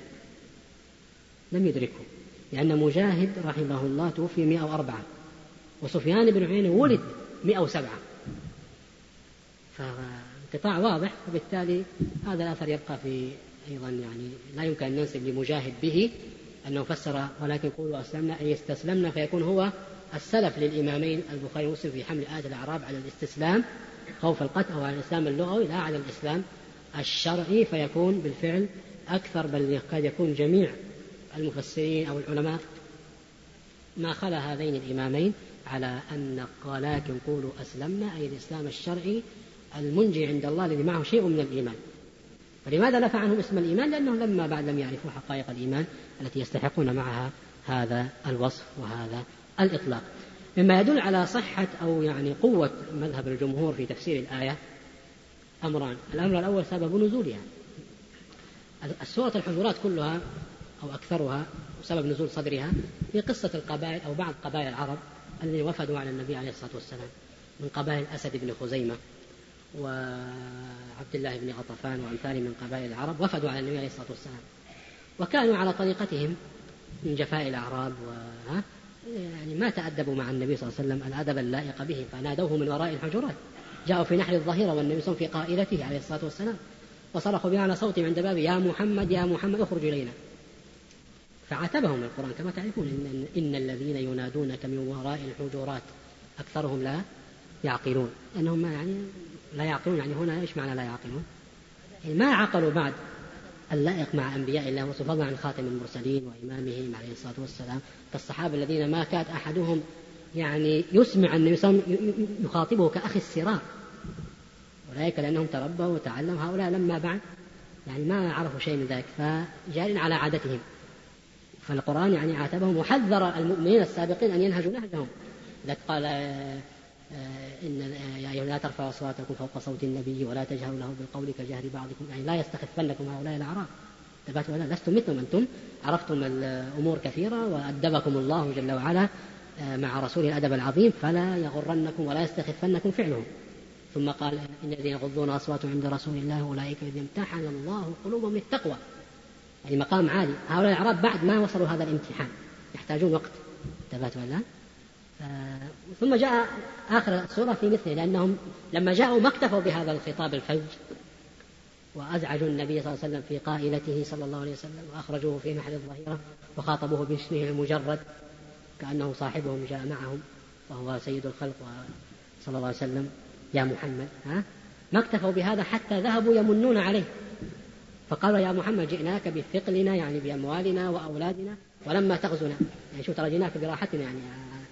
A: لم يدركه، لأن مجاهد رحمه الله توفي مئة وأربعة وسفيان بن عيينة ولد مئة وسبعة، فانقطاع واضح، وبالتالي هذا الأثر يبقى في أيضا يعني لا يمكن أن ننسب لمجاهد به أنه فسر ولكن قولوا أسلمنا أي استسلمنا، فيكون هو السلف للإمامين البخاري ومسلم في حمل آية الأعراب على الاستسلام خوف القتل أو على الإسلام اللغوي، لا على الإسلام الشرعي، فيكون بالفعل أكثر، بل قد يكون جميع المفسرين أو العلماء ما خلا هذين الإمامين على أن ولكن قولوا أسلمنا أي الإسلام الشرعي المنجي عند الله الذي معه شيء من الإيمان. فلماذا نفى عنهم اسم الإيمان؟ لأنهم لما بعد لم يعرفوا حقائق الإيمان التي يستحقون معها هذا الوصف وهذا الإطلاق. مما يدل على صحة أو يعني قوة مذهب الجمهور في تفسير الآية أمران. الأمر الأول سبب نزولها. السورة الحجرات كلها أو أكثرها وسبب نزول صدرها في قصة القبائل أو بعض قبائل العرب الذين وفدوا على النبي عليه الصلاة والسلام من قبائل أسد بن خزيمة وعبد الله بن غطفان وأمثال من قبائل العرب، وفدوا على النبي عليه الصلاة والسلام وكانوا على طريقتهم من جفاء الأعراب وها يعني ما تأدبوا مع النبي صلى الله عليه وسلم الأدب اللائق به، فنادوه من وراء الحجرات. جاءوا في نحر الظهيرة والنبي صلى الله عليه وسلم في قائلته عليه الصلاة والسلام وصرخوا بأعلى صوتهم عند بابه: يا محمد يا محمد اخرج إلينا. فعاتبهم القرآن كما تعرفون: إن, إن الذين ينادونك من وراء الحجرات أكثرهم لا يعقلون. أنهم ما يعني لا يعقلون، يعني هنا إيش معنى لا يعقلون؟ يعني ما عقلوا بعد اللائق مع أنبياء الله ورسله، فضلا عن خاتم المرسلين وإمامهم عليه الصلاة والسلام كالصحابة الذين ما كاد أحدهم يعني يسمع النبي صلى الله عليه وسلم يخاطبه كأخي السرار، أولئك لأنهم تربوا وتعلموا. هؤلاء لما بعد يعني ما عرفوا شيء من ذلك فجارين على عادتهم، فالقرآن يعني عاتبهم وحذر المؤمنين السابقين أن ينهجوا نهجهم. ذلك قال: إن يا أيها لا ترفعوا أصواتكم فوق صوت النبي ولا تجهروا له بالقول كجهر بعضكم، يعني لا يستخفنكم هؤلاء الأعراب. تباتوا ولا لستم مثلهم، أنتم عرفتم الأمور كثيرة وأدبكم الله جل وعلا مع رسوله الأدب العظيم، فلا يغرنكم ولا يستخفنكم فعلهم. ثم قال: إن الذين يغضون أصواتهم عند رسول الله أولئك الذين امتحن الله قلوبهم للتقوى، يعني مقام عالي. هؤلاء الأعراب بعد ما وصلوا هذا الامتحان يحتاجون وقت. تباتوا ولا ثم جاء آخر السورة في مثله، لأنهم لما جاءوا ما اكتفوا بهذا الخطاب الفج وأزعجوا النبي صلى الله عليه وسلم في قائلته صلى الله عليه وسلم وأخرجوه في محل الظهيرة وخاطبوه باسمه المجرد كأنه صاحبهم جاء معهم وهو سيد الخلق صلى الله عليه وسلم: يا محمد. ها؟ ما اكتفوا بهذا حتى ذهبوا يمنون عليه، فقالوا: يا محمد جئناك بثقلنا يعني بأموالنا وأولادنا ولما تغزنا، يعني شو ترى جئناك براحتنا، يعني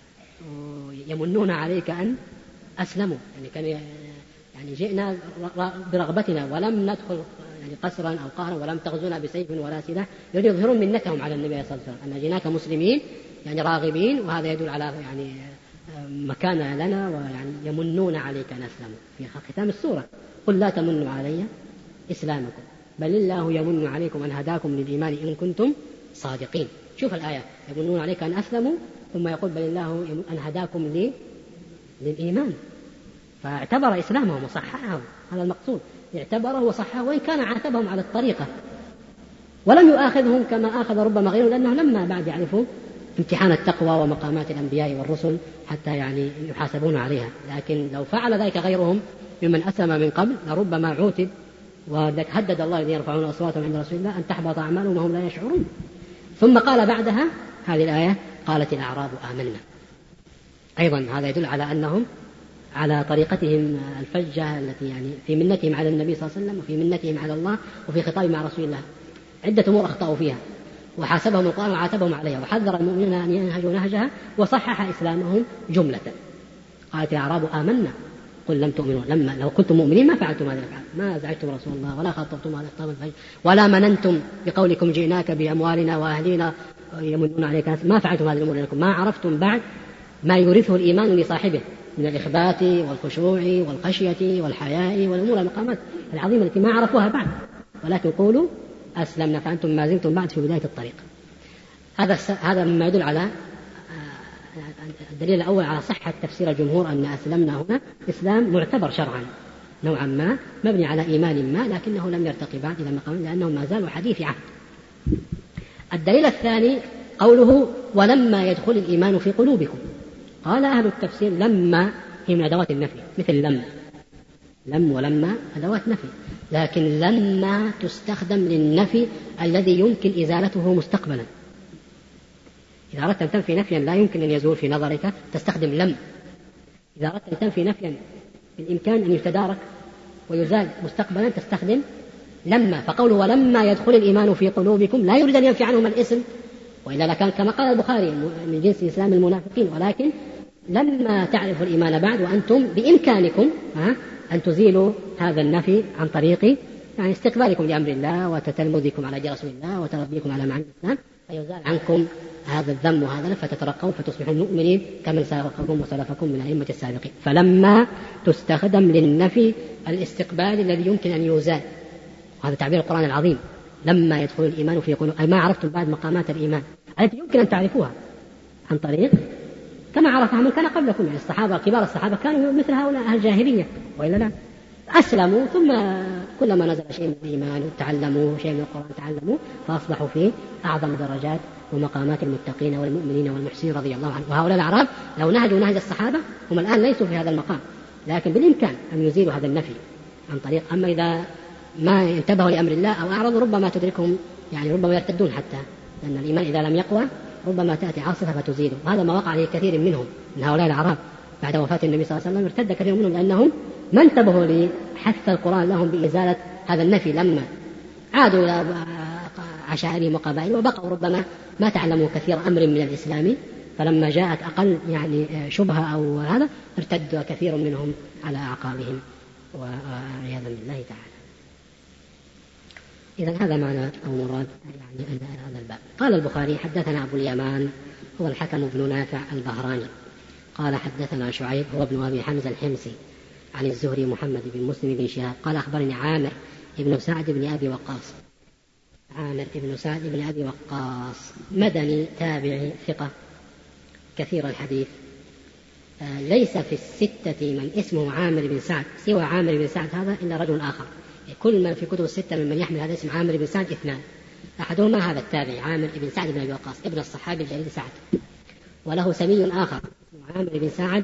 A: يمنون عليك أن أسلموا، يعني كان يعني جئنا برغبتنا ولم ندخل يعني قسرا أو قهرا ولم تغزنا بسيف ولا سلاح، يظهرون منتهم على النبي صلى الله عليه وسلم أن جئناك مسلمين يعني راغبين، وهذا يدل على يعني مكانة لنا، ويعني يمنون عليك أن أسلموا في ختام السورة: قل لا تمنوا علي إسلامكم بل الله يمن عليكم أن هداكم للإيمان إن كنتم صادقين. شوف الآية: يمنون عليك أن أسلموا، ثم يقول: بل الله أن هداكم للإيمان. فاعتبر إسلامهم وصححهم، هذا المقصود، اعتبره وصححه، وإن كان عاتبهم على الطريقة ولم يؤاخذهم كما أخذ ربما غيره، لأنه لما بعد يعرفوا امتحان التقوى ومقامات الأنبياء والرسل حتى يعني يحاسبون عليها. لكن لو فعل ذلك غيرهم ممن أسلم من قبل لربما عوتب، وذلك هدد الله الذين يرفعون أصواتهم عند رسول الله أن تحبط أعمالهم وهم لا يشعرون. ثم قال بعدها هذه الآية: قالت الأعراب آمنا. أيضا هذا يدل على أنهم على طريقتهم الفجة التي يعني في منتهم على النبي صلى الله عليه وسلم وفي منتهم على الله وفي خطاب مع رسول الله عدة أمور أخطأوا فيها، وحاسبهم القرآن وعاتبهم عليها وحذر المؤمنين أن ينهجوا نهجها وصحح إسلامهم جملة. قالت الأعراب آمنا قل لم تؤمنوا، لما لو كنتم مؤمنين ما فعلتم هذا الفعل، ما زعجتم رسول الله ولا خاطبتم هذا الخطاب الفجر ولا مننتم بقولكم جئناك بأموالنا وأهلنا يمنون عليك، ما فعلتم هذه الأمور لأنكم ما عرفتم بعد ما يورثه الإيمان لصاحبه من الإخبات والخشوع والخشية والحياء والأمور المقامات العظيمة التي ما عرفوها بعد، ولكن قولوا أسلمنا فأنتم ما زلتم بعد في بداية الطريق. هذا هذا مما يدل على الدليل الأول على صحة تفسير الجمهور أن أسلمنا هنا إسلام معتبر شرعا نوعا ما مبني على إيمان ما، لكنه لم يرتقي بعد إلى مقام لأنه ما زالوا حديث عهد. الدليل الثاني قوله: ولما يدخل الإيمان في قلوبكم. قال أهل التفسير: لما هي من أدوات النفي، مثل لم لم ولما أدوات نفي، لكن لما تستخدم للنفي الذي يمكن إزالته مستقبلا. إذا أردت أن تنفي نفيا لا يمكن أن يزول في نظرك تستخدم لم، إذا أردت أن تنفي نفيا
C: بالإمكان أن يتدارك ويزال مستقبلا تستخدم لما. فقوله ولما يدخل الإيمان في قلوبكم لا يريد أن ينفي عنهم الاسم، وإلا لكان كما قال البخاري من جنس إسلام المنافقين، ولكن لما تعرفوا الإيمان بعد وأنتم بإمكانكم أن تزيلوا هذا النفي عن طريق يعني استقبالكم لأمر الله وتتلمذكم على دين رسول الله وتربيكم على معاني الإسلام، فيزال عنكم هذا الذم وهذا فتترقوا فتصبحوا مؤمنين كمن سبقكم وسلفكم من الأئمة السابقين. فلما تستخدم للنفي الاستقبال الذي يمكن أن يزال، وهذا تعبير القرآن العظيم. لما يدخل الإيمان في قلوبكم، أي ما عرفتم بعد مقامات الإيمان التي يمكن أن تعرفوها عن طريق كما عرفها من كان قبلكم. يعني الصحابة كبار الصحابة كانوا مثل هؤلاء أهل الجاهلية، وإلا لا أسلموا ثم كلما نزل شيء من الإيمان تعلموا شيء من القرآن تعلموا فأصبحوا في أعظم درجات ومقامات المتقين والمؤمنين والمحسنين رضي الله عنهم. وهؤلاء الأعراب لو نهجوا نهج الصحابة هم الآن ليسوا في هذا المقام، لكن بالإمكان أن يزيلوا هذا النفي عن طريق. أما إذا ما انتبهوا لأمر الله أو أعرضوا ربما تدركهم، يعني ربما يرتدون حتى، لأن الإيمان إذا لم يقوى ربما تأتي عاصفة فتزيله. وهذا ما وقع لكثير منهم من هؤلاء الأعراب بعد وفاة النبي صلى الله عليه وسلم، ارتد كثير منهم لأنهم ما انتبهوا لحث القرآن لهم بإزالة هذا النفي. لما عادوا إلى عشائرهم وقبائلهم وبقوا ربما ما تعلموا كثير أمر من الإسلام، فلما جاءت أقل يعني شبهة أو هذا ارتد كثير منهم على أعقابهم وعياذا بالله تعالى. إذن هذا معنى أو مراد يعني هذا الباب. قال البخاري حدثنا أبو اليمان هو الحكم بن نافع البهراني قال حدثنا شعيب هو ابن أبي حمزة الحمصي عن الزهري محمد بن مسلم بن شهاب قال أخبرني عامر ابن سعد بن أبي وقاص. عامر ابن سعد بن أبي وقاص مدني تابعي ثقة كثير الحديث، ليس في الستة من اسمه عامر بن سعد سوى عامر بن سعد هذا إلا رجل آخر. كل من في كتب الستة ممن يحمل هذا اسم عامر بن سعد اثنان، أحدهما هذا التابعي عامر بن سعد بن أبي وقاص ابن الصحابي الجليل سعد، وله سمي آخر عامر بن سعد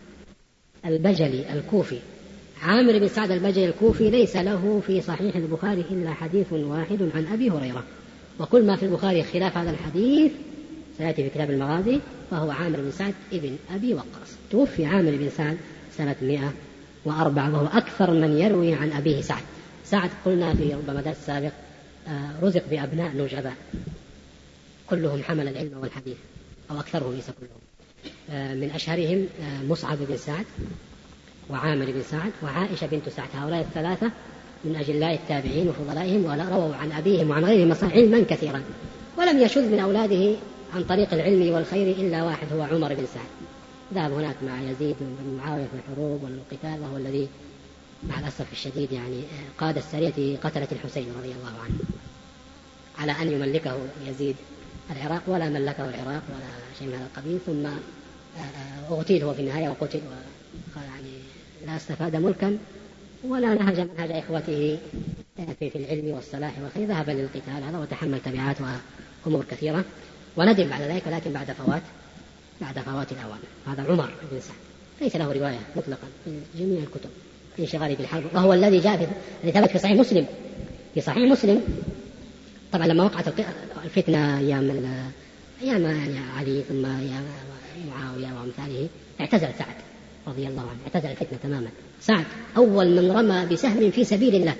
C: البجلي الكوفي. عامر بن سعد البجلي الكوفي ليس له في صحيح البخاري إلا حديث واحد عن أبي هريرة، وكل ما في البخاري خلاف هذا الحديث سيأتي في كتاب المغازي، فهو عامر بن سعد ابن أبي وقاص. توفي عامر بن سعد سنة مئة وأربعة وهو أكثر من يروي عن أبيه سعد. سعد قلنا في ربما درس السابق رزق بأبناء نجباء كلهم حمل العلم والحديث أو أكثرهم ليس كلهم، من أشهرهم مصعب بن سعد وعامر بن سعد وعائشة بنت سعد. هؤلاء الثلاثة من أجلاء التابعين وفضلائهم، ورووا عن أبيهم وعن غيرهم علما كثيرا، ولم يشذ من أولاده عن طريق العلم والخير إلا واحد هو عمر بن سعد. ذهب هناك مع يزيد بن معاوية في الحروب والقتال، وهو الذي مع الأسف الشديد يعني قاد السرية قتلة الحسين رضي الله عنه على أن يملكه يزيد العراق، ولا ملكه العراق ولا شيء من هذا القبيل، ثم اغتيل هو في النهاية وقتل، يعني لا استفاد ملكا ولا نهج منهج إخوته في العلم والصلاح والخير، ذهب للقتال هذا وتحمل تبعات وأمور كثيرة وندم بعد ذلك، لكن بعد فوات بعد فوات الأوان. هذا عمر بن سعد ليس له رواية مطلقا في جميع الكتب في انشغاله بالحرب، وهو الذي جاء في الذي ثبت في صحيح مسلم في صحيح مسلم طبعا لما وقعت الفتنة أيام أيام علي ثم أيام معاوية وأمثاله اعتزل سعد رضي الله عنه، اعتزل الفتنة تماما. سعد أول من رمى بسهم في سبيل الله،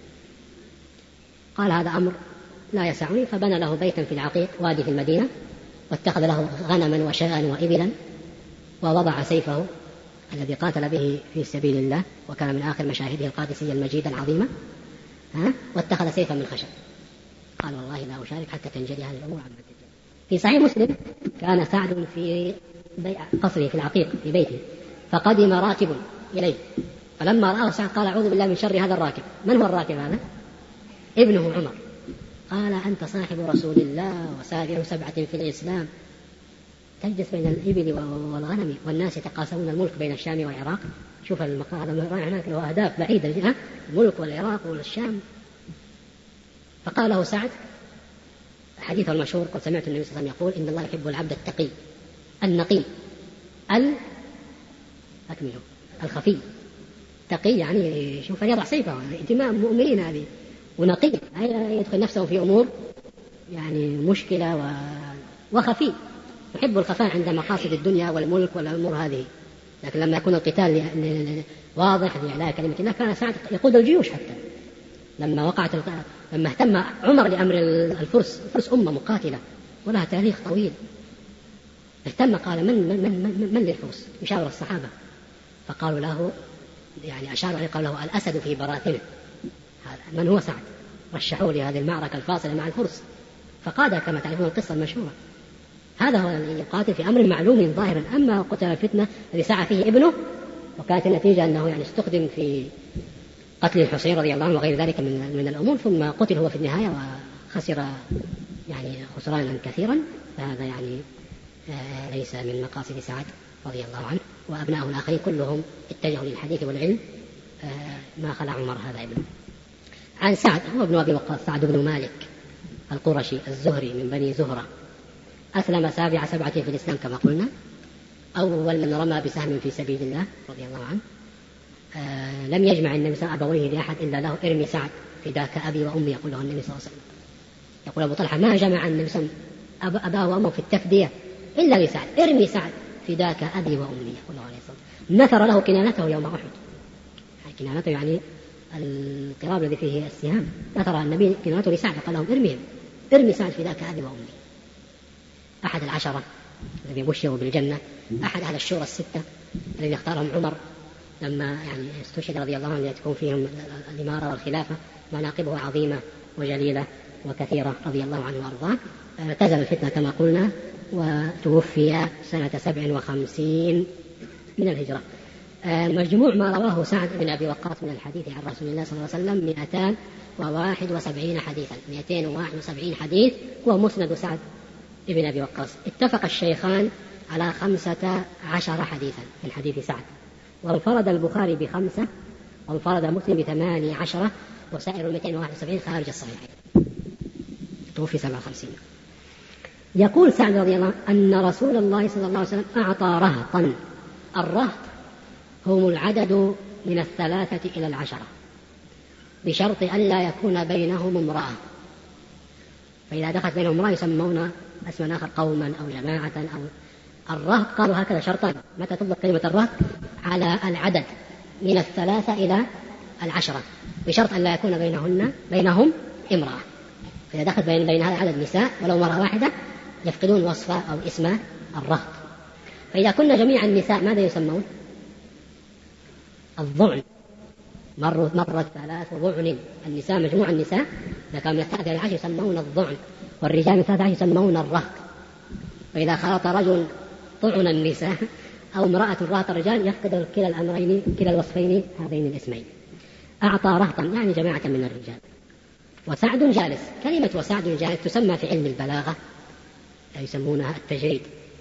C: قال هذا أمر لا يسعني، فبنى له بيتا في العقيق وادي في المدينة، واتخذ له غنما وشاء وإبلا، ووضع سيفه الذي قاتل به في سبيل الله وكان من آخر مشاهده القادسية المجيدة العظيمة، ها؟ واتخذ سيفا من خشب، قال والله لا أشارك حتى تنجلي هذه الأمور عن الدجال. في صحيح مسلم كان سعد في قصره في العقيق في بيته، فقدم راكب إليه، فلما رآه سعد قال أعوذ بالله من شر هذا الراكب. من هو الراكب هذا؟ ابنه عمر. قال أنت صاحب رسول الله وسابع سبعة في الإسلام، تجلس بين الإبل والغنم والناس يتقاسمون الملك بين الشام والعراق. شوف المقام هذا هناك له أهداف بعيدة، الملك والعراق والشام. فقال له سعد حديثه المشهور قد سمعت النبي صلى الله عليه وسلم يقول إن الله يحب العبد التقي النقي ال أكمله الخفي. تقي يعني شوف يضع سيفه انتماء مؤمنين هذه، ونقي يدخل نفسه في أمور يعني مشكلة و... وخفي، يحب الخفاء عند مقاصد الدنيا والملك والأمور هذه. لكن لما يكون القتال واضح لإعلاء كلمة الله كان سعد يقود الجيوش. حتى لما وقعت لما اهتم عمر لأمر الفرس، الفرس أمة مقاتلة ولها تاريخ طويل، اهتم قال من من من, من للفرس؟ يشاور الصحابة فقالوا له، يعني أشار عليه قال له الأسد في براثنه. هذا من هو سعد؟ رشحوا لي هذه المعركة الفاصلة مع الفرس فقادها كما تعرفون القصة المشهورة. هذا هو يقاتل في أمر معلوم ظاهرا. أما قتل الفتنة الذي سعى فيه ابنه وكانت النتيجة أنه يعني استخدم في قتل الحسين رضي الله عنه وغير ذلك من من الأمور، ثم قتل هو في النهاية وخسر يعني خسرانا كثيرا. فهذا يعني ليس من مقاصد سعد رضي الله عنه. وأبنائه الآخرين كلهم اتجهوا للحديث والعلم ما خلع عمر هذا ابنه. عن سعد هو ابن أبي وقاص، سعد بن مالك القرشي الزهري من بني زهرة، أسلم سابع سبعة في الإسلام كما قلنا، أول من رمى بسهم في سبيل الله رضي الله عنه. آه لم يجمع النبي صلى الله عليه وسلم أبويه لأحد إلا له، ارمي سعد فداك أبي وأمي، يقول له النبي صلى الله عليه وسلم. يقول أبو طلحة ما جمع النبي صلى الله عليه وسلم أباه وأمه في التفدية إلا لسعد، ارمي سعد فداك أبي وأمي، يقول الله عليه الصلاة. نثر له كنانته يوم أحد، كنانته يعني القراب الذي فيه السهام، نثر النبي كنانته لسعد فقال لهم ارميهم، ارمي سعد فداك أبي وأمي. أحد العشرة الذي بشروا بالجنة، أحد أهل الشورى الستة الذي اختارهم عمر لما يعني استشهد رضي الله عنه لتكون فيهم الإمارة والخلافة. مناقبه عظيمة وجليلة وكثيرة رضي الله عنه وأرضاه. اعتزل الفتنة كما قلنا وتوفي سنة سبع وخمسين من الهجرة. مجموع ما رواه سعد بن أبي وقاص من الحديث عن رسول الله صلى الله عليه وسلم مئتان وواحد وسبعين حديثا، مئتين وواحد وسبعين حديث هو مسند سعد ابن أبي وقاص. اتفق الشيخان على خمسة عشر حديثا من حديث سعد، وانفرد البخاري بخمسة وانفرد مسلم بثمانية عشرة، وسائر المئتين وواحد وسبعين خارج الصحيحين. توفي سبعة وخمسين. يقول سعد رضي الله عنه أن رسول الله صلى الله عليه وسلم أعطى رهطا. الرهط هم العدد من الثلاثة إلى العشرة بشرط أن لا يكون بينهم امرأة، فإذا دخلت بينهم امرأة يسمون اسما آخر قوما أو جماعة أو الرهط. قالوا هكذا شرطان، متى تطلق كلمة الرهط؟ على العدد من الثلاثة إلى العشرة بشرط أن لا يكون بينهن بينهم امرأة. فإذا دخلت بين بين هذا العدد نساء ولو مرة واحدة يفقدون وصف أو اسم الرهط. فإذا كنا جميعا النساء ماذا يسمون؟ الضعن. مرت مرت ثلاث ضعن، النساء مجموع النساء إذا كانوا من الثلاثة إلى العشر يسمون الضعن، والرجال من الثلاثة يسمون الرهط. فإذا خلط رجل طعن النساء أو امرأة رهط الرجال يفقد كلا الأمرين كلا الوصفين هذين الاسمين. أعطى رهطا يعني جماعة من الرجال. وسعد جالس، كلمة وسعد جالس تسمى في علم البلاغة يسمونها التجريد.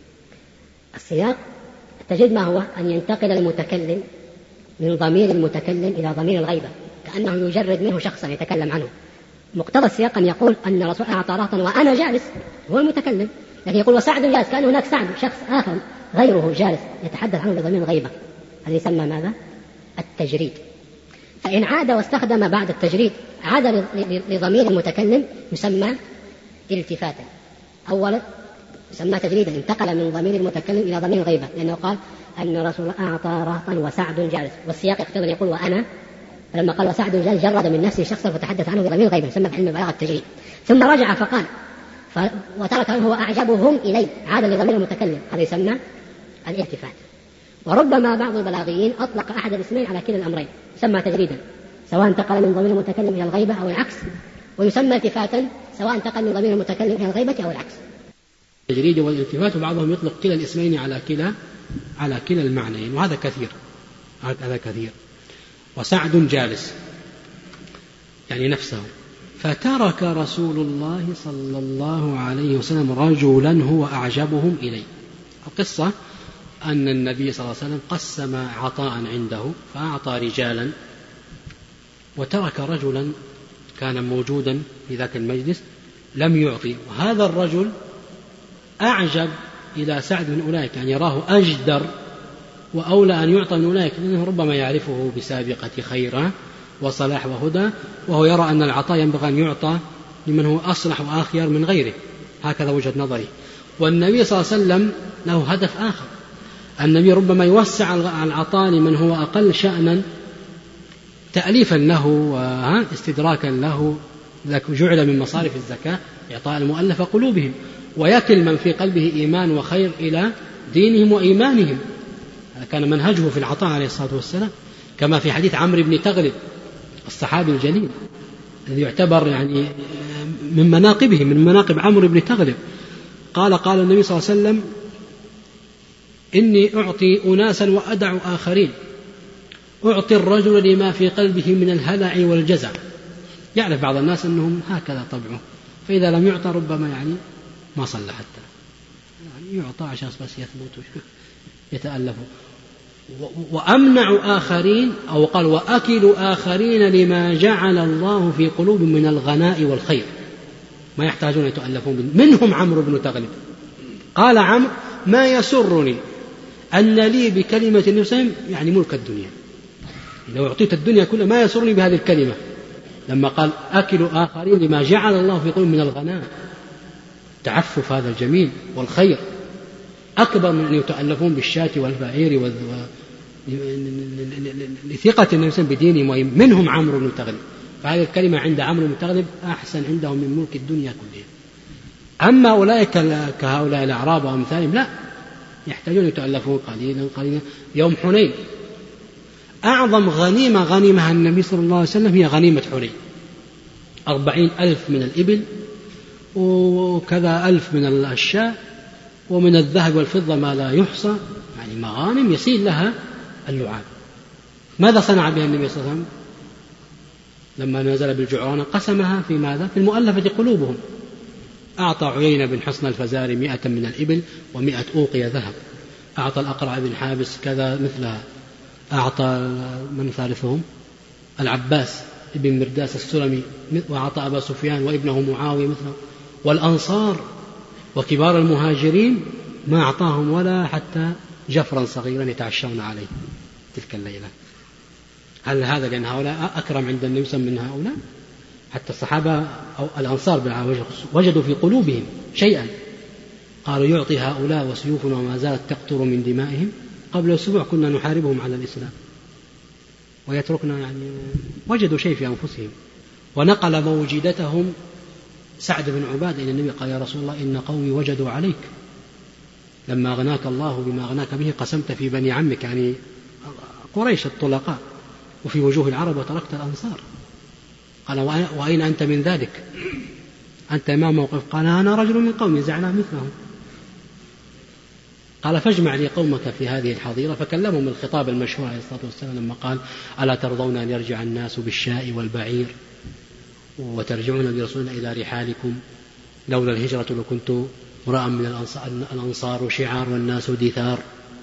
C: السياق التجريد ما هو؟ أن ينتقل المتكلم من ضمير المتكلم إلى ضمير الغيبة، كأنه يجرد منه شخصا يتكلم عنه. مقتضى السياق أن يقول أن الرسول أعطى رهطا وأنا جالس، هو المتكلم، لكن يقول وسعد جالس كأن هناك سعد شخص آخر غيره جالس يتحدث عنه بضمير الغيبة. هذا يسمى ماذا؟ التجريد. فإن عاد واستخدم بعد التجريد عاد لضمير المتكلم يسمى التفاتا. أولا يسمى تجريدا، انتقل من ضمير المتكلم إلى ضمير الغيبة، لأنه قال أن الرسول أعطى رهطا وسعد جالس، والسياق يقتضي أن يقول وأنا، فلما قال وسعد جالس جرد من نفسه شخصا فتحدث عنه بضمير الغيبة، يسمى في علم البلاغة التجريد. ثم رجع فقال ف... وترك هو أعجبهم إلي، عاد لضمير المتكلم، هذا يسمى الالتفات. وربما بعض البلاغيين أطلق أحد الاسمين على كلا الأمرين، يسمى تجريدا سواء انتقل من ضمير المتكلم إلى الغيبة أو العكس، ويسمى التفاتا سواء انتقل من ضمير المتكلم إلى الغيبة أو العكس.
A: التجريد والالتفات، وبعضهم يطلق كلا الاسمين على كلا على كلا المعنيين، وهذا كثير هذا كثير. وسعد جالس يعني نفسه. فترك رسول الله صلى الله عليه وسلم رجلا هو أعجبهم إليه. القصة أن النبي صلى الله عليه وسلم قسم عطاء عنده فأعطى رجالا وترك رجلا كان موجودا في ذاك المجلس لم يعطي، وهذا الرجل أعجب إلى سعد من أولئك، يعني يراه أجدر وأولى أن يعطى من أولئك، لأنه ربما يعرفه بسابقة خيره وصلاح وهدى، وهو يرى أن العطاء ينبغي أن يعطى لمن هو أصلح وآخير من غيره. هكذا وجهة نظري. والنبي صلى الله عليه وسلم له هدف آخر، النبي ربما يوسع العطاء لمن هو أقل شأنا تأليفا له واستدراكا له، جعل من مصارف الزكاة إعطاء المؤلف قلوبهم، ويكل من في قلبه إيمان وخير إلى دينهم وإيمانهم. هذا كان منهجه في العطاء عليه الصلاة والسلام، كما في حديث عمرو بن تغلب الصحابي الجليل الذي يعتبر يعني من مناقبه من مناقب عمرو بن تغلب، قال قال النبي صلى الله عليه وسلم: إني أعطي أناسا وأدع آخرين، أعطي الرجل لما في قلبه من الهلع والجزع. يعرف بعض الناس أنهم هكذا طبعه، فإذا لم يعطى ربما يعني ما صلى حتى، يعني يعطى عشان بس يثبت يتألفوا. وأمنع آخرين، أو قال وأكل آخرين لما جعل الله في قلوب من الغناء والخير، ما يحتاجون يتألفون منهم عمرو بن تغلب. قال عمرو: ما يسرني أن لي بكلمة النبي يعني ملك الدنيا، لو أعطيت الدنيا كلها ما يسرني بهذه الكلمة، لما قال أكل آخرين لما جعل الله في قلوب من الغناء، تعفف هذا الجميل والخير أكبر من أن يتألفون بالشاة والبعير و... لثقة النبي بدينهم. منهم عمرو بن تغلب، فهذه الكلمة عند عمرو بن تغلب أحسن عندهم من ملك الدنيا كلها. أما أولئك كهؤلاء الأعراب وأمثالهم لا، يحتاجون يتألفون قليلا قليلا. يوم حنين أعظم غنيمة غنيمها النبي صلى الله عليه وسلم هي غنيمة حنين، أربعين ألف من الإبل وكذا ألف من الشاة ومن الذهب والفضة ما لا يحصى، يعني مغانم يسيل لها اللعاب. ماذا صنع بها النبي صلى الله عليه وسلم لما نزل بالجعرانة؟ قسمها في ماذا؟ في المؤلفة قلوبهم. أعطى عيينة بن حصن الفزاري مئة من الإبل ومئة أوقية ذهب، أعطى الأقرع بن حابس كذا مثلها، أعطى من ثالثهم العباس بن مرداس السلمي، وأعطى أبا سفيان وابنه معاوية مثله. والأنصار وكبار المهاجرين ما أعطاهم ولا حتى جفرا صغيرا يتعشون عليه تلك الليلة. هل هذا لأن هؤلاء أكرم عند النبي من هؤلاء؟ حتى الصحابة أو الأنصار وجدوا في قلوبهم شيئا، قالوا يعطي هؤلاء وسيوفنا وما زالت تقطر من دمائهم، قبل أسبوع كنا نحاربهم على الإسلام ويتركنا، يعني وجدوا شيء في أنفسهم. ونقل موجدتهم سعد بن عبادة إلى النبي قال: يا رسول الله إن قومي وجدوا عليك، لما أغناك الله بما أغناك به قسمت في بني عمك، يعني قريش الطلقاء، وفي وجوه العرب وتركت الأنصار. قال: وأين أنت من ذلك؟ أنت ما موقف؟ قال: أنا رجل من قومي زعلان مثلهم. قال: فاجمع لي قومك في هذه الحظيرة. فكلمهم الخطاب المشهور عليه الصلاة والسلام لما قال: ألا ترضون أن يرجع الناس بالشاء والبعير وترجعون برسولنا إلى رحالكم؟ لولا الهجرة لكنت امرأ من الأنصار شعار والناس دثار،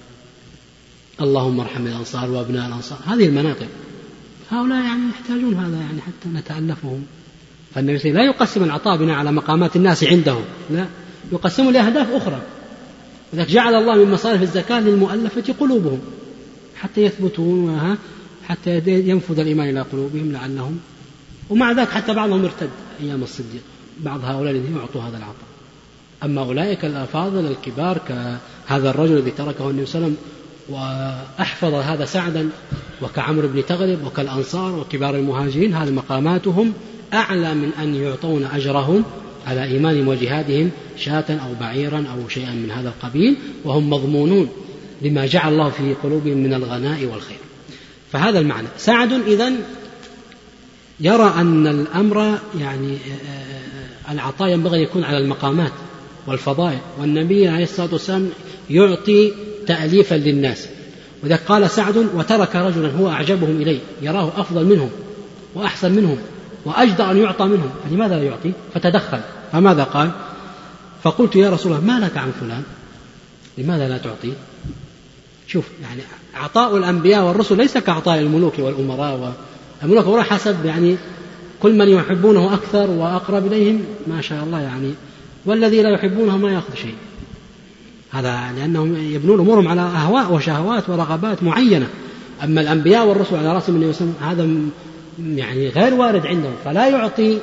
A: اللهم ارحم الأنصار وأبناء الأنصار. هذه المناقب، هؤلاء يعني يحتاجون هذا يعني حتى نتألفهم. فالنبي لا يقسم العطاء بناء على مقامات الناس عنده، لا، يقسم لأهداف أخرى. وذلك جعل الله من مصارف الزكاة للمؤلفة قلوبهم حتى يثبتون، حتى ينفذ الإيمان إلى قلوبهم لعلهم. ومع ذلك حتى بعضهم ارتد أيام الصديق، بعض هؤلاء الذين يعطوا هذا العطاء. أما أولئك الأفاضل الكبار كهذا الرجل الذي تركه النبي صلى الله عليه وسلم وأحفظ هذا سعدا، وكعمرو بن تغلب وكالأنصار وكبار المهاجرين، هذه مقاماتهم أعلى من أن يعطون أجرهم على إيمانهم وجهادهم شاة أو بعيرا أو شيئا من هذا القبيل، وهم مضمونون لما جعل الله في قلوبهم من الغناء والخير. فهذا المعنى. سعد إذن يرى أن الأمر يعني العطاء ينبغي يكون على المقامات والفضائل، والنبي عليه الصلاة والسلام يعطي تأليفا للناس. وذلك قال سعد: وترك رجلا هو أعجبهم إليه، يراه أفضل منهم وأحسن منهم وأجدر أن يعطى منهم، فلماذا لا يعطي؟ فتدخل. فماذا قال؟ فقلت: يا رسول الله ما لك عن فلان، لماذا لا تعطي؟ شوف، يعني عطاء الأنبياء والرسل ليس كعطاء الملوك والأمراء. الملوك والأمراء حسب يعني كل من يحبونه أكثر وأقرب إليهم ما شاء الله يعني، والذي لا يحبونه ما يأخذ شيء. هذا لأنهم يبنون أمورهم على أهواء وشهوات ورغبات معينة. أما الأنبياء والرسل على رأسهم النبي صلى الله عليه وسلم هذا يعني غير وارد عندهم، فلا يعطي.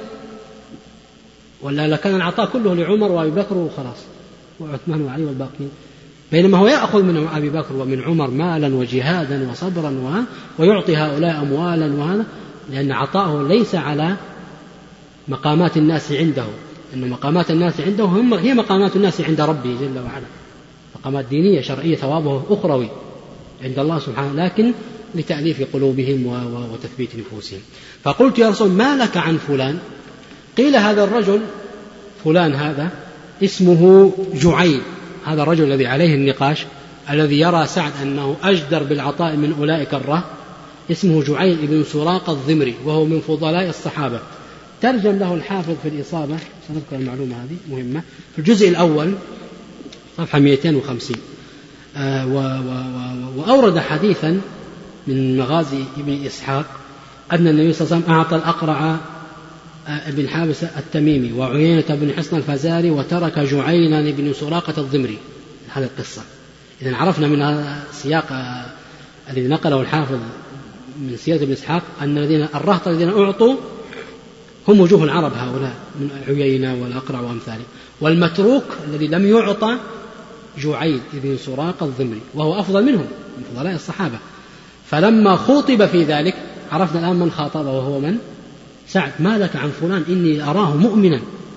A: ولا لكان العطاء كله لعمر وأبي بكر وخلاص وعثمان وعلي والباقين. بينما هو يأخذ من أبي بكر ومن عمر مالا وجهادا وصبرا ويعطي هؤلاء أموالا وهذا، لأن عطاءه ليس على مقامات الناس عنده، إن مقامات الناس عنده هم هي مقامات الناس عند ربه جل وعلا، مقامات دينية شرعية ثوابه أخروي عند الله سبحانه، لكن لتأليف قلوبهم وتثبيت نفوسهم. فقلت يا رسول ما لك عن فلان؟ قيل هذا الرجل فلان هذا اسمه جعيل، هذا الرجل الذي عليه النقاش الذي يرى سعد أنه أجدر بالعطاء من أولئك الره، اسمه جعيل بن سراقة الضمري، وهو من فضلاء الصحابة. ترجم له الحافظ في الإصابة، سنذكر المعلومة هذه مهمة، في الجزء الأول صفحة مئتين وخمسين، آه و و و وأورد حديثا من مغازي ابن إسحاق أن النبي صلى الله عليه وسلم أعطى الأقرع ابن حابس التميمي وعيينة بن حصن الفزاري وترك جعيلا بن سراقة الضمري. هذه القصة. إذن عرفنا من السياق الذي نقله الحافظ من سيرة ابن إسحاق أن الذين الرهط الذين أعطوا هم وجوه العرب هؤلاء من عيينة والأقرع وأمثاله، والمتروك الذي لم يعطى جعيل بن سراقة الضمري وهو أفضل منهم من فضلاء الصحابة. فلما خوطب في ذلك عرفنا الآن من خاطب وهو من؟ سعد. ما لك عن فلان إني أراه مؤمنا.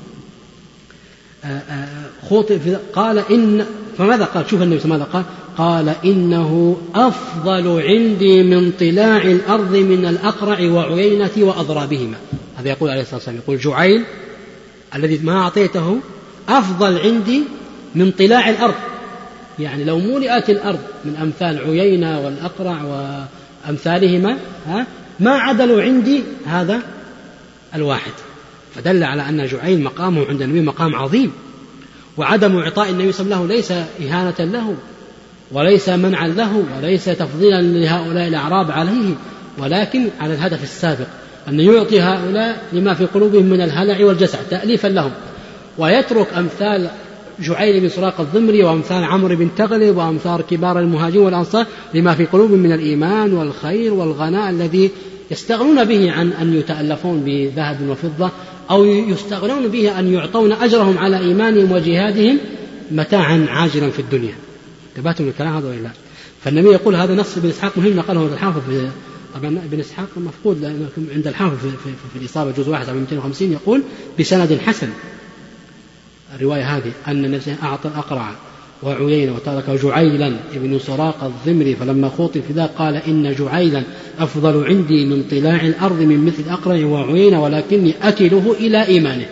A: خوطب قال إن، فماذا قال؟ شوف النبي ماذا قال؟ قال إنه أفضل عندي من طلاع الأرض من الأقرع وعيينة وأضرابهما. هذا يقول عليه الصلاة والسلام، يقول جعيل الذي ما أعطيته أفضل عندي من طلاع الأرض، يعني لو ملئت الأرض من أمثال عيينة والأقرع وأمثالهما ما عدلوا عندي هذا الواحد. فدل على أن جعيل مقامه عند النبي مقام عظيم، وعدم إعطاء النبي صلى الله عليه وسلم ليس إهانة له وليس منعا له وليس تفضيلا لهؤلاء الأعراب عليه، ولكن على الهدف السابق أن يعطي هؤلاء لما في قلوبهم من الهلع والجسع تأليفا لهم، ويترك أمثال جعيل بن سراقة الضمري وأمثال عمرو بن تغلب وأمثال كبار المهاجرين والأنصار لما في قلوبهم من الإيمان والخير والغناء الذي يستغنون به عن أن يتألفون بذهب وفضة، أو يستغنون به أن يعطون أجرهم على إيمانهم وجهادهم متاعا عاجلا في الدنيا. تباتوا من الكلام هذا ولا لا؟ فالنبي يقول هذا نص ابن إسحاق مهم نقله الحافظ، طبعا ابن إسحاق مفقود لأنه عند الحافظ في, في, في الإصابة جزء واحد على مئتين وخمسين يقول بسند حسن الرواية هذه أن النبي أعطى الأقرع وعيينة وترك جعيلا ابن سراقة الضمري، فلما خوطب في ذا قال إن جعيلا أفضل عندي من طلاع الأرض من مثل أقرع وعيينة ولكني أكله إلى إيمانه.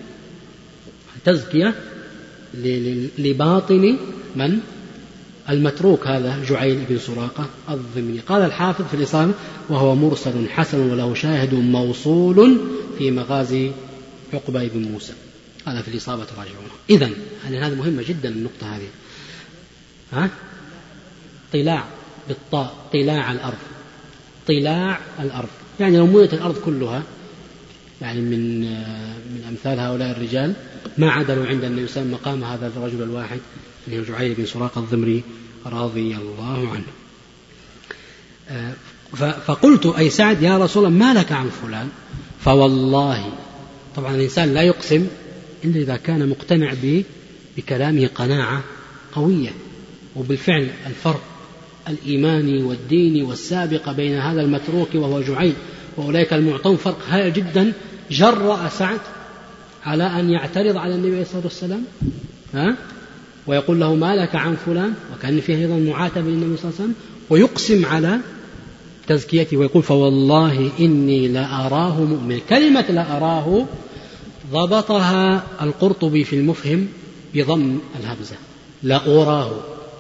A: تزكية لباطن من؟ المتروك هذا جعيل بن سراقة الضمري. قال الحافظ في الإصابة وهو مرسل حسن وله شاهد موصول في مغازي عقبة بن موسى. هذا في الإصابة راجعونه. إذن هذه مهمة جدا النقطة هذه. ها؟ طلاع بالطاء، طلاع الأرض، طلاع الأرض يعني لو ملئت الأرض كلها يعني من من أمثال هؤلاء الرجال ما عدلوا عند النبي صلى الله عليه وسلم مقام هذا الرجل الواحد اللي هو جعيل بن سراقة الضمري رضي الله عنه. فقلت أي سعد يا رسول الله ما لك عن فلان؟ فوالله، طبعا الإنسان لا يقسم إلا إذا كان مقتنع بكلامه قناعة قوية، وبالفعل الفرق الإيماني والديني والسابق بين هذا المتروك وهو جعيل وأولئك المعطون فرق هائل جدا جرأ سعد على أن يعترض على النبي عليه الصلاة والسلام ها؟ ويقول له ما لك عن فلان، وكان فيه أيضا معاتبة للنبي صلى الله عليه وسلم، ويقسم على تزكيته ويقول فوالله إني لا أراه مؤمن. كلمة لا أراه ضبطها القرطبي في المفهم بضم الهمزة لا أراه،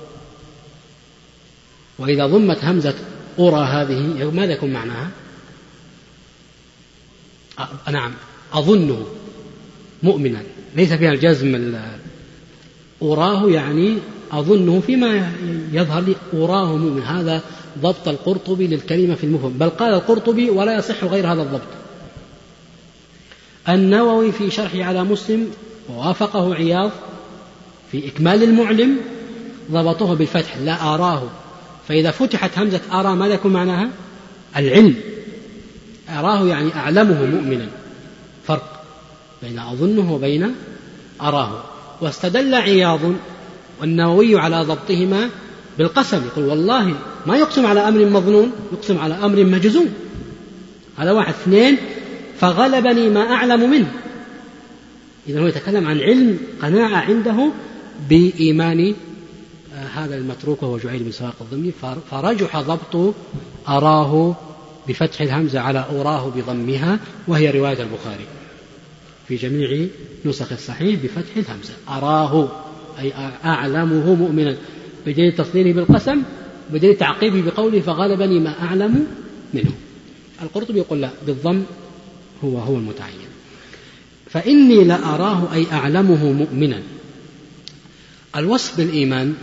A: وإذا ضمت همزة أرى هذه ماذا يكون معناها؟ أ... نعم أظنه مؤمنا، ليس فيها الجزم. أراه يعني أظنه فيما يظهر لي أراه مؤمن. هذا ضبط القرطبي للكلمة في المفهم، بل قال القرطبي ولا يصح غير هذا الضبط. النووي في شرحه على مسلم ووافقه عياض في إكمال المعلم ضبطوه بالفتح لا أراه، فإذا فتحت همزة أرى ماذا يكون معناها؟ العلم. أراه يعني أعلمه مؤمنا، فرق بين أظنه وبين أراه. واستدل عياض والنووي على ضبطهما بالقسم، يقول والله ما يقسم على أمر مظنون، يقسم على أمر مجزوم. هذا واحد. اثنين، فغلبني ما أعلم منه. إذا هو يتكلم عن علم، قناعة عنده بإيمان هذا المتروك وهو جعيل بن سواق الضمي، فرجح ضبط أراه بفتح الهمزة على أراه بضمها، وهي رواية البخاري في جميع نسخ الصحيح بفتح الهمزة. أراه أي أعلمه مؤمنا، بدليل تصديره بالقسم، بدليل تعقيبه بقوله فغلبني ما أعلم منه. القرطبي يقول لا، بالضم هو هو المتعين. فإني لأراه أي أعلمه مؤمنا. الوصف بالإيمان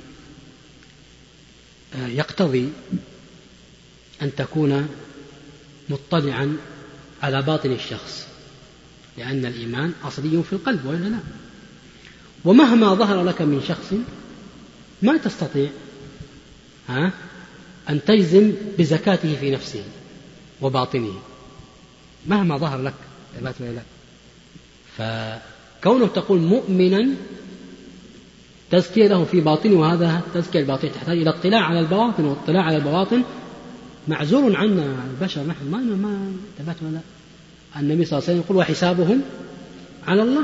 A: يقتضي أن تكون مطلعا على باطن الشخص، لأن الإيمان أصلي في القلب ولا لا. ومهما ظهر لك من شخص ما تستطيع ها أن تجزم بزكاته في نفسه وباطنه، مهما ظهر لك ثبات ولا لا. فكونه تقول مؤمنا تزكية له في باطنه، وهذا تزكية الباطن تحتاج إلى اطلاع على البواطن، واطلاع على البواطن معزول عنا البشر، نحن ما ما ثبات ولا لا. النبي صلى الله عليه وسلم يقول وحسابهم على الله،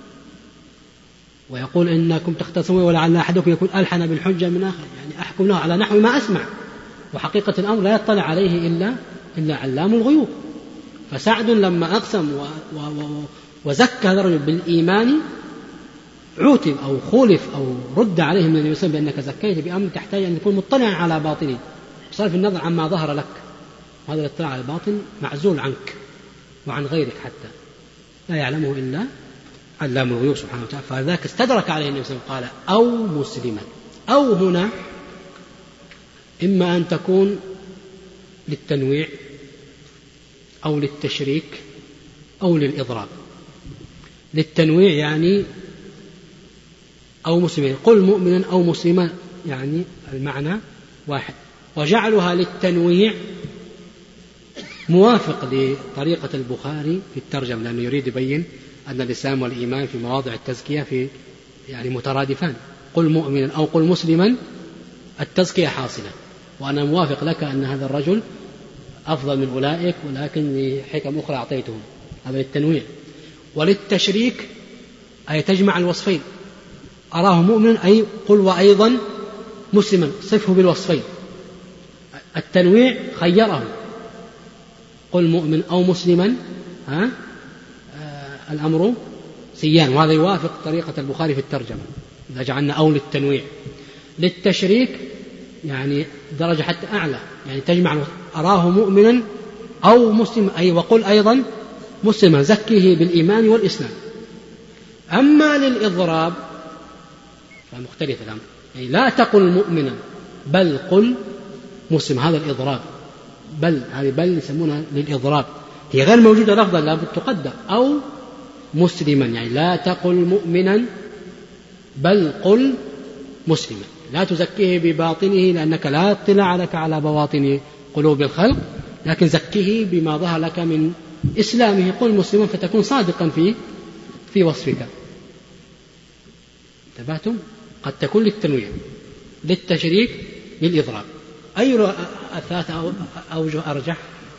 A: ويقول إنكم تختصمون ولعل أحدكم يكون ألحن بالحجة من آخر، يعني أحكم له على نحو ما أسمع، وحقيقة الأمر لا يطلع عليه إلا إلا علام الغيوب. فسعد لما أقسم و و و وزكى هذا الرجل بالإيمان عوتب أو خولف أو رد عليه من النبي صلى الله عليه وسلم بأنك زكيت بأمر تحتاج أن تكون مطلعا على باطنه بصرف النظر عما ظهر لك. هذا الاطلاع على الباطن معزول عنك وعن غيرك، حتى لا يعلمه إلا علام الغيوب سبحانه وتعالى. فذاك استدرك عليه النبي صلى الله عليه وسلم قال أو مسلما. أو هنا إما أن تكون للتنويع أو للتشريك أو للإضراب. للتنويع يعني أو مسلمين، قل مؤمنا أو مسلما، يعني المعنى واحد. وجعلها للتنويع موافق لطريقة البخاري في الترجمة، لأنه يريد يبين أن الإسلام والإيمان في مواضع التزكية في يعني مترادفان. قل مؤمنا أو قل مسلما التزكية حاصلة، وأنا موافق لك أن هذا الرجل أفضل من أولئك، ولكن لحكم أخرى أعطيتهم. هذا للتنويع. وللتشريك أي تجمع الوصفين، أراه مؤمنا أي قل وأيضا مسلما، صفه بالوصفين. التنويع خيره، قل مؤمن أو مسلما، ها آه الأمر سيان، وهذا يوافق طريقة البخاري في الترجمة إذا جعلنا أو للتنويع. للتشريك يعني درجة حتى أعلى، يعني تجمع أراه مؤمنا أو مسلما أي وقل أيضا مسلما، زكيه بالإيمان والإسلام. أما للإضراب فمختلف الأمر، يعني لا تقل مؤمنا بل قل مسلم، هذا الإضراب. بل هذه بل يسمونها للإضراب، هي غير موجودة لفظا، لا تقدر أو مسلما، يعني لا تقل مؤمنا بل قل مسلما، لا تزكيه بباطنه لأنك لا اطلاع لك على بواطن قلوب الخلق، لكن زكيه بما ظهر لك من إسلامه، قل مسلما فتكون صادقا في في وصفك. انتبهتم؟ قد تكون للتنويع، للتشريك، للإضراب. أي الثلاثة أوجه أرجح؟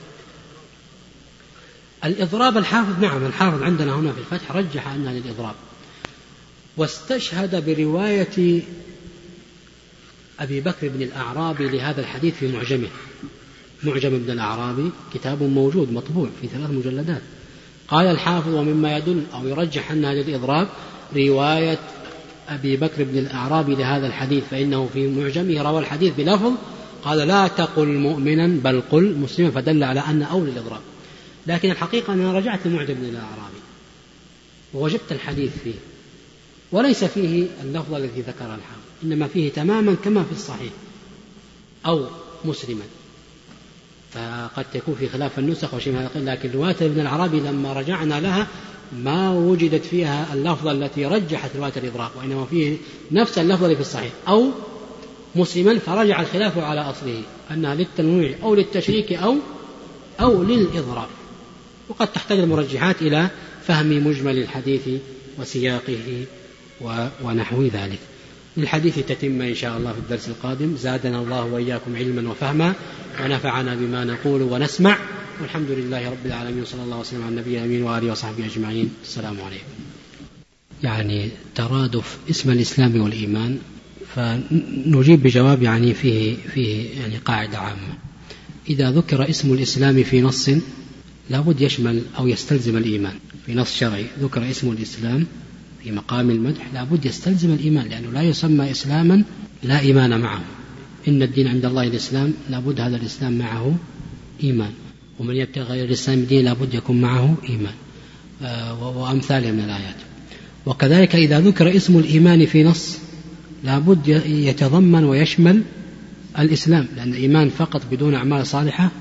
A: الإضراب الحافظ، نعم الحافظ عندنا هنا في الفتح رجح أنها للإضراب، واستشهد برواية أبي بكر بن الأعرابي لهذا الحديث في معجمه. معجم ابن الأعرابي كتاب موجود مطبوع في ثلاث مجلدات. قال الحافظ ومما يدل أو يرجح أنها للإضراب رواية أبي بكر بن الأعرابي لهذا الحديث، فإنه في معجمه روى الحديث بلفظ قال لا تقل مؤمنا بل قل مسلما، فدل على أن أول الإضراب. لكن الحقيقة أنا رجعت لمعجم ابن الأعرابي ووجدت الحديث فيه وليس فيه اللفظ الذي ذكره الحافظ، إنما فيه تماما كما في الصحيح أو مسلما، فقد تكون في خلاف النسخ وشيء من هذا. لكن رواية ابن العربي لما رجعنا لها ما وجدت فيها اللفظة التي رجحت رواية الإضراب، وإنما فيه نفس اللفظة اللي في الصحيح أو مسلما، فرجع الخلاف على أصله أنها للتنويع أو للتشريك أو أو للإضراب. وقد تحتاج المرجحات إلى فهم مجمل الحديث وسياقه ونحو ذلك. للحديث تتم إن شاء الله في الدرس القادم. زادنا الله وإياكم علما وفهما ونفعنا بما نقول ونسمع، والحمد لله رب العالمين، صلى الله وسلم على النبي الأمين وآله وصحبه أجمعين. السلام عليكم. يعني ترادف اسم الإسلام والإيمان، فنجيب بجواب يعني فيه, فيه يعني قاعدة عامة. إذا ذكر اسم الإسلام في نص لابد يشمل أو يستلزم الإيمان. في نص شرعي ذكر اسم الإسلام في مقام المدح لابد يستلزم الإيمان، لأنه لا يسمى إسلاما لا إيمان معه. إن الدين عند الله الإسلام، لابد هذا الإسلام معه إيمان، ومن يبتغي غير الإسلام دين لابد يكون معه إيمان، وأمثالها من الآيات. وكذلك إذا ذكر اسم الإيمان في نص لابد يتضمن ويشمل الإسلام، لأن الإيمان فقط بدون أعمال صالحة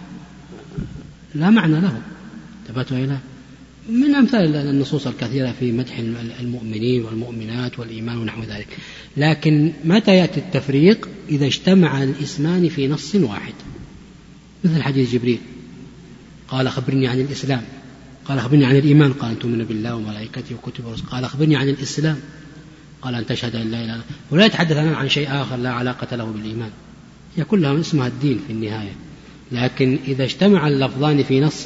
A: لا معنى له. تبت إلى من أمثال النصوص الكثيرة في مدح المؤمنين والمؤمنات والإيمان ونحو ذلك. لكن متى يأتي التفريق؟ إذا اجتمع الاسمان في نص واحد، مثل حديث جبريل قال أخبرني عن الإسلام، قال أخبرني عن الإيمان، قال أن تؤمن بالله وملائكته وكتبه ورسله، قال أخبرني عن الإسلام، قال أن تشهد أن لا إله إلا الله، ولا يتحدث عن شيء آخر لا علاقة له بالإيمان. هي كلها اسمها الدين في النهاية. لكن إذا اجتمع اللفظان في نص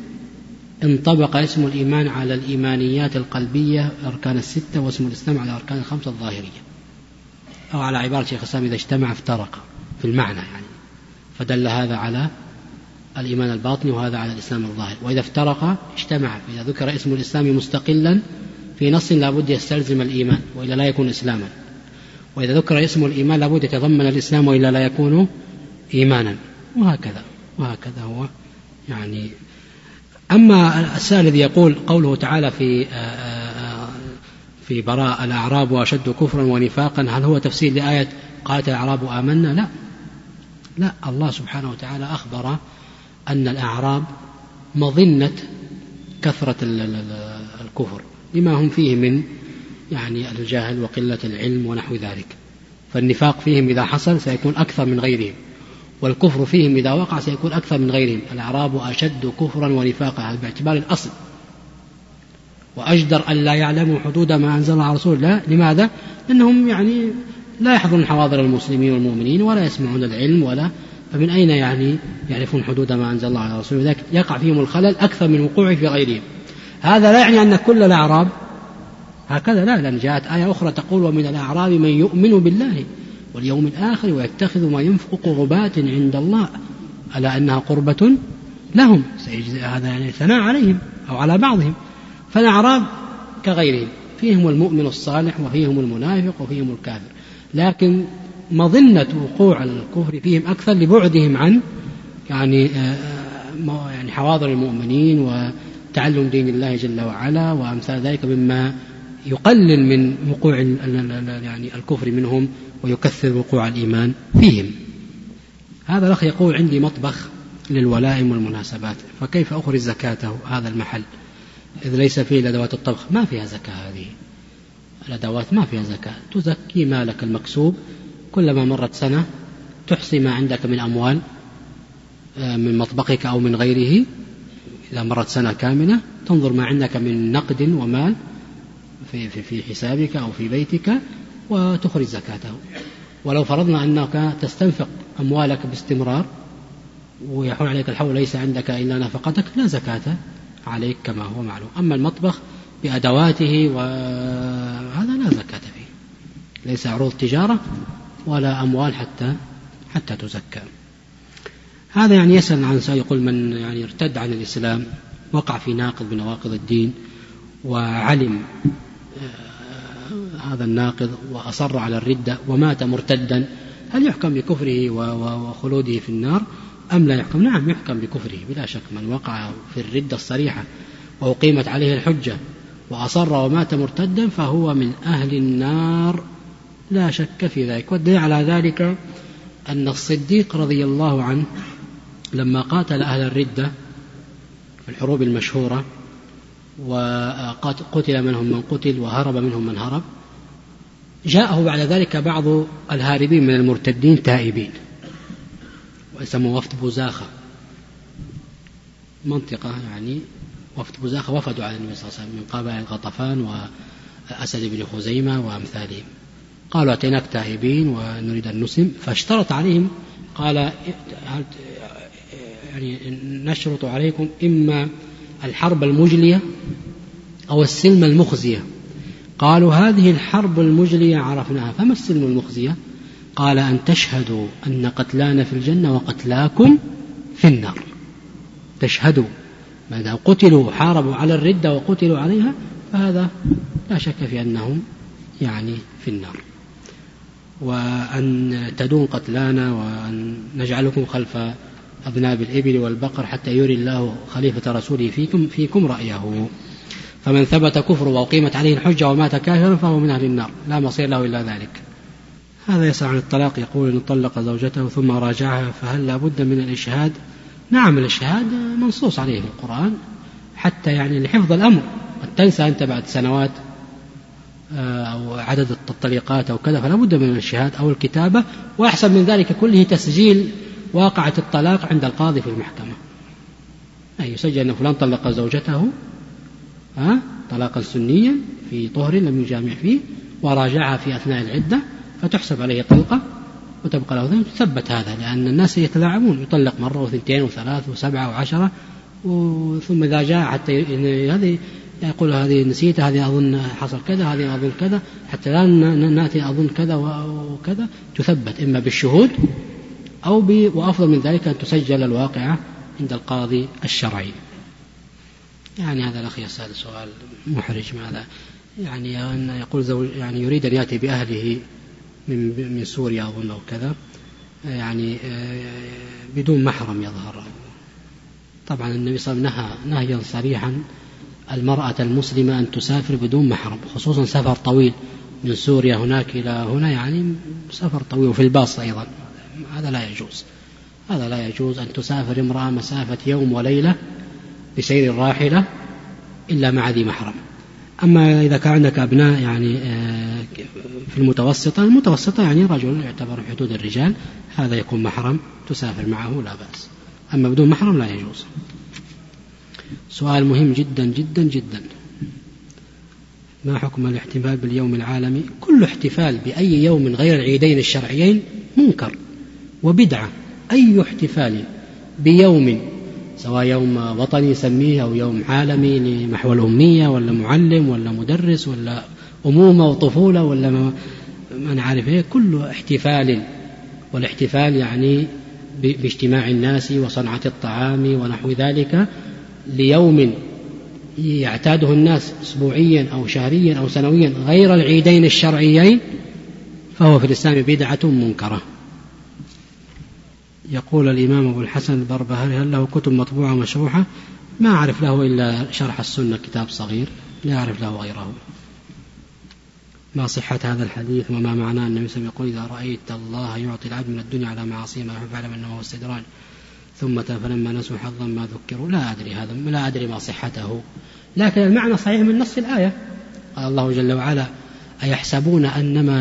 A: انطبق اسم الإيمان على الإيمانيات القلبية أركان الستة، واسم الإسلام على أركان الخمسة الظاهرية، أو على عبارة شيخ الإسلام إذا اجتمع افترق في المعنى يعني، فدل هذا على الإيمان الباطني وهذا على الإسلام الظاهر. وإذا افترق اجتمع. فإذا ذكر اسم الإسلام مستقلا في نص لابد يستلزم الإيمان وإلا لا يكون إسلاما، وإذا ذكر اسم الإيمان لابد يتضمن الإسلام وإلا لا يكون إيمانا، وهكذا وهكذا هو يعني. أما السائل الذي يقول قوله تعالى في في براء الأعراب وأشد كفرا ونفاقا، هل هو تفسير لآية قالت الأعراب آمنا؟ لا لا، الله سبحانه وتعالى أخبر أن الأعراب مظنة كثرة الكفر لما هم فيه من يعني الجهل وقلة العلم ونحو ذلك، فالنفاق فيهم إذا حصل سيكون أكثر من غيرهم، والكفر فيهم إذا وقع سيكون أكثر من غيرهم. الأعراب أشد كفرا ونفاقا، هذا باعتبار الأصل، وأجدر أن لا يعلموا حدود ما أنزل على رسول الله. لماذا؟ لأنهم يعني لا يحضرون حواضر المسلمين والمؤمنين ولا يسمعون العلم، ولا فمن أين يعني يعرفون حدود ما أنزل الله على رسوله؟ ذلك يقع فيهم الخلل أكثر من وقوعه في غيرهم. هذا لا يعني أن كل الأعراب هكذا، لا، لأن جاءت آية أخرى تقول ومن الأعراب من يؤمن بالله واليوم الآخر ويتخذ ما ينفق قربات عند الله ألا أنها قربة لهم، هذا يعني ثناء عليهم أو على بعضهم. فالأعراب كغيرهم، فيهم المؤمن الصالح وفيهم المنافق وفيهم الكافر، لكن مظنة وقوع الكفر فيهم أكثر لبعدهم عن يعني يعني حواضر المؤمنين وتعلم دين الله جل وعلا وأمثال ذلك، مما يقلل من وقوع يعني الكفر منهم ويكثر وقوع الإيمان فيهم. هذا الأخ يقول عندي مطبخ للولائم والمناسبات، فكيف أخرج زكاته هذا المحل إذ ليس فيه الأدوات الطبخ؟ ما فيها زكاة، هذه الأدوات ما فيها زكاة. تزكي مالك المكسوب، كلما مرت سنة تحصي ما عندك من أموال من مطبخك أو من غيره، إذا مرت سنة كاملة تنظر ما عندك من نقد ومال في, في, في حسابك أو في بيتك وتخرج زكاته. ولو فرضنا أنك تستنفق أموالك باستمرار ويحول عليك الحول ليس عندك إلا نفقتك، لا زكاة عليك كما هو معلوم. أما المطبخ بأدواته وهذا لا زكاة فيه، ليس عروض تجارة ولا أموال حتى حتى تزكى. هذا يعني يسأل عن سؤال، يقول من يعني ارتد عن الإسلام، وقع في ناقض من نواقض الدين وعلم هذا الناقض وأصر على الردة ومات مرتدا، هل يحكم بكفره وخلوده في النار أم لا يحكم؟ نعم يحكم بكفره بلا شك. من وقع في الردة الصريحة وأقيمت عليه الحجة وأصر ومات مرتدا فهو من أهل النار لا شك في ذلك. والدليل على ذلك أن الصديق رضي الله عنه لما قاتل أهل الردة في الحروب المشهورة وقتل منهم من قتل وهرب منهم من هرب، جاءه بعد ذلك بعض الهاربين من المرتدين تائبين، ويسموا وفد بزاخة، منطقة يعني وفد بزاخة وفدوا على النبي صلى الله عليه وسلم من قبائل غطفان وأسد بن خزيمة وأمثالهم، قالوا أتيناك تائبين ونريد أن نسلم، فاشترط عليهم قال يعني نشرط عليكم إما الحرب المجلية أو السلم المخزية. قالوا هذه الحرب المجلية عرفناها، فما السلم المخزية؟ قال أن تشهدوا أن قتلانا في الجنة وقتلاكم في النار. تشهدوا، ماذا قتلوا حاربوا على الردة وقتلوا عليها، فهذا لا شك في أنهم يعني في النار. وأن تدون قتلانا وأن نجعلكم خلف أذناب الإبل والبقر حتى يري الله خليفة رسوله فيكم, فيكم رأيه. فمن ثبت كفر وأقيمت عليه الحجة ومات كافرا فهو من أهل النار لا مصير له إلا ذلك. هذا يسأل عن الطلاق، يقول إن طلق زوجته ثم راجعها فهل لا بد من الإشهاد؟ نعم، الإشهاد منصوص عليه في القرآن حتى يعني لحفظ الأمر. قد تنسى أنت بعد سنوات أو عدد الطليقات أو كذا، فلا بد من الإشهاد أو الكتابة، وأحسن من ذلك كله تسجيل واقعة الطلاق عند القاضي في المحكمة، أي يسجل أن فلان طلق زوجته ها طلاقا سنيا في طهر لم يجامع فيه وراجعها في أثناء العدة، فتحسب عليه طلقة وتبقى له تثبت هذا، لأن الناس يتلاعبون، يطلق مرة وثنتين وثلاث وسبعة وعشرة، ثم إذا جاء حتى هذه يقول هذه نسيت، هذه أظن حصل كذا، هذه أظن كذا، حتى لا نأتي أظن كذا وكذا، تثبت إما بالشهود أو ب... وأفضل من ذلك أن تسجل الواقعة عند القاضي الشرعي. يعني هذا الأخ يسأل سؤال محرج، ماذا يعني أن يقول زوج يعني يريد أن يأتي بأهله من من سوريا أظن أو كذا، يعني بدون محرم يظهر. طبعا النبي صلى الله عليه وسلم نهى نهيا صريحا المرأة المسلمة أن تسافر بدون محرم، خصوصا سفر طويل من سوريا هناك إلى هنا، يعني سفر طويل وفي الباص أيضا، هذا لا يجوز. هذا لا يجوز أن تسافر امرأة مسافة يوم وليلة بسير الراحلة إلا مع ذي محرم. أما إذا كان عندك أبناء يعني في المتوسطة، المتوسطة يعني رجل يعتبر في حدود الرجال، هذا يكون محرم تسافر معه لا بأس، أما بدون محرم لا يجوز. سؤال مهم جدا جدا جدا، ما حكم الاحتفال باليوم العالمي؟ كل احتفال بأي يوم غير العيدين الشرعيين منكر وبدعة. أي احتفال بيوم سواء يوم وطني يسميه أو يوم عالمي لمحو الأمية ولا معلم ولا مدرس ولا أمومة وطفولة ولا ما نعرف إيه، كل احتفال، والاحتفال يعني باجتماع الناس وصنعة الطعام ونحو ذلك ليوم يعتاده الناس أسبوعيا أو شهريا أو سنويا غير العيدين الشرعيين، فهو في الإسلام بدعة منكرة. يقول الإمام أبو الحسن البربهاري هل له كتب مطبوعة مشروحة؟ ما أعرف له إلا شرح السنة، كتاب صغير، لا أعرف له غيره. ما صحة هذا الحديث وما معناه؟ النبي صلى الله عليه وسلم يقول إذا رأيت الله يعطي العبد من الدنيا على معاصيه ما فعل أنه هو استدراج، ثم فلما نسوا حظا ما ذكروا. لا أدري هذا، لا أدري ما صحته، لكن المعنى صحيح من نص الآية. قال الله جل وعلا أيحسبون أنما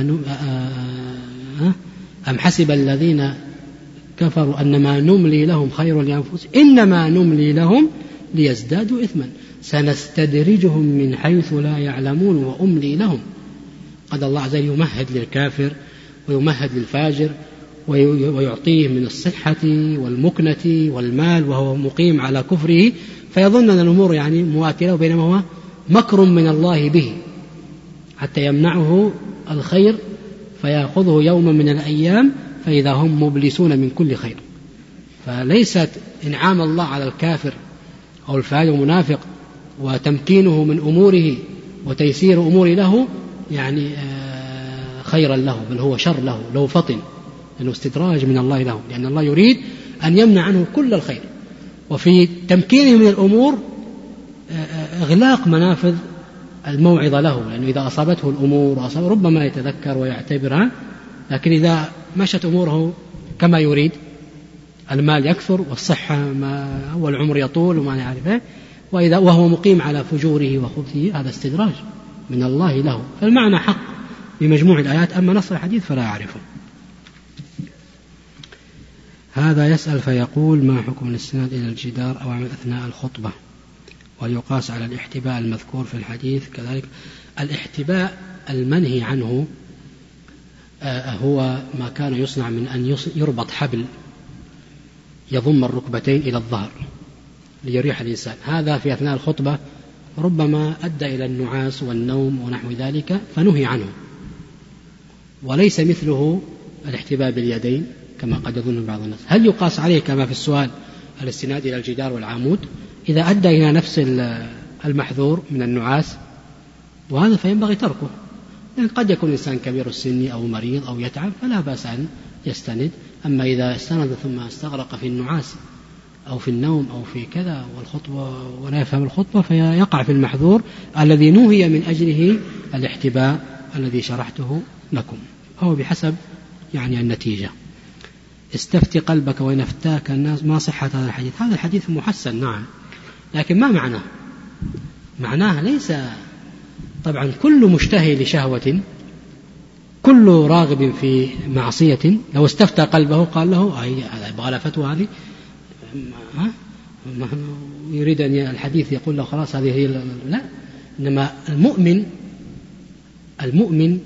A: أم حسب الذين كفروا أنما نملي لهم خير لأنفسهم إنما نملي لهم ليزدادوا إثما سنستدرجهم من حيث لا يعلمون وأملي لهم. قد الله عز وجل يمهد للكافر ويمهد للفاجر ويعطيه من الصحة والمكنة والمال وهو مقيم على كفره، فيظن أن الأمور يعني مواترة، بينما هو مكر من الله به حتى يمنعه الخير، فيأخذه يوما من الأيام فإذا هم مبلسون من كل خير. فليست إنعام الله على الكافر أو الفاجر المنافق وتمكينه من أموره وتيسير أمور له يعني خيرا له، بل هو شر له، لو فطن، لأنه استدراج من الله له، لأن الله يريد أن يمنع عنه كل الخير، وفي تمكينه من الأمور إغلاق منافذ الموعظة له، لأنه إذا أصابته الأمور أصاب ربما يتذكر ويعتبرها، لكن إذا مشت أموره كما يريد، المال يكثر والصحة ما والعمر يطول وما نعرفه، وإذا وهو مقيم على فجوره وخبثه، هذا استدراج من الله له. فالمعنى حق بمجموع الآيات، أما نص الحديث فلا أعرفه. هذا يسأل فيقول ما حكم الاستناد إلى الجدار أو أثناء الخطبة، ويقاس على الاحتباء المذكور في الحديث كذلك؟ الاحتباء المنهي عنه هو ما كان يصنع من أن يربط حبل يضم الركبتين إلى الظهر ليريح الإنسان. هذا في أثناء الخطبة ربما أدى إلى النعاس والنوم ونحو ذلك فنهي عنه. وليس مثله الاحتباء باليدين كما قد يظن بعض الناس. هل يقاس عليه كما في السؤال الاستناد إلى الجدار والعمود إذا أدى إلى نفس المحذور من النعاس؟ وهذا فينبغي تركه، لأن قد يكون إنسان كبير السن أو مريض أو يتعب فلا بأس أن يستند. أما إذا استند ثم استغرق في النعاس أو في النوم أو في كذا والخطبة ولا يفهم الخطبة فيقع في المحذور الذي نهي من أجله الاحتباء الذي شرحته لكم. هو بحسب يعني النتيجة. استفتي قلبك وإن افتاك الناس. ما صحة هذا الحديث؟ هذا الحديث محسن نعم، لكن ما معناه؟ معناه ليس طبعا كل مشتهي لشهوة، كل راغب في معصية لو استفتى قلبه قال له أي يبغى له فتوى هذه، يريد أن الحديث يقول له خلاص هذه هي. لا، إنما المؤمن المؤمن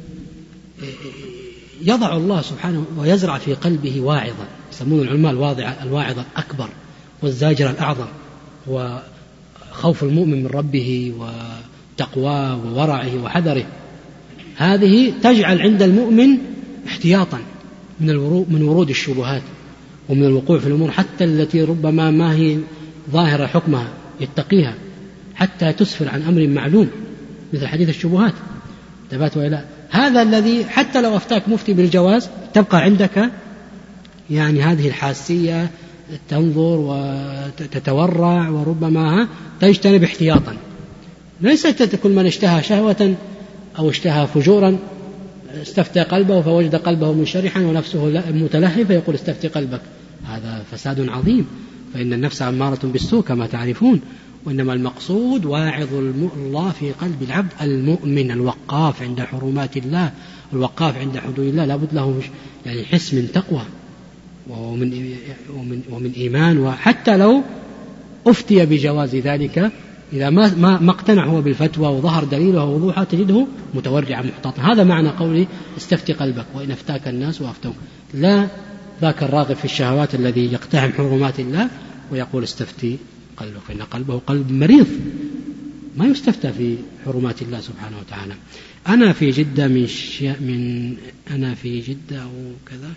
A: يضع الله سبحانه ويزرع في قلبه واعظا، يسمون العلماء الواعظ الأكبر والزاجر الأعظم، وخوف المؤمن من ربه وتقواه وورعه وحذره. هذه تجعل عند المؤمن احتياطا من ورود الشبهات ومن الوقوع في الأمور حتى التي ربما ما هي ظاهرة حكمها، يتقيها حتى تسفر عن أمر معلوم مثل حديث الشبهات. تبات وإلى هذا الذي حتى لو أفتاك مفتي بالجواز تبقى عندك يعني هذه الحاسية، تنظر وتتورع وربما تجتنب احتياطا. ليست كل من اشتهى شهوة أو اشتهى فجورا استفتى قلبه فوجد قلبه منشرحا ونفسه متلهفة فيقول استفتي قلبك. هذا فساد عظيم، فإن النفس أمارة بالسوء كما تعرفون. وإنما المقصود واعظ الله في قلب العبد المؤمن الوقاف عند حرمات الله، الوقاف عند حدود الله، لابد له يعني حس من تقوى ومن, ومن, ومن إيمان. وحتى لو أفتي بجواز ذلك إذا ما, ما, ما اقتنع هو بالفتوى وظهر دليله ووضوحه تجده متورعا محتاطا. هذا معنى قولي استفتي قلبك وإن افتاك الناس وأفتوك. لا ذاك الراغب في الشهوات الذي يقتحم حرمات الله ويقول استفتي قلبك، فإن قلبه قلب مريض ما يستفتى في حرمات الله سبحانه وتعالى. أنا في جدة من, من أنا في جدة أو كذا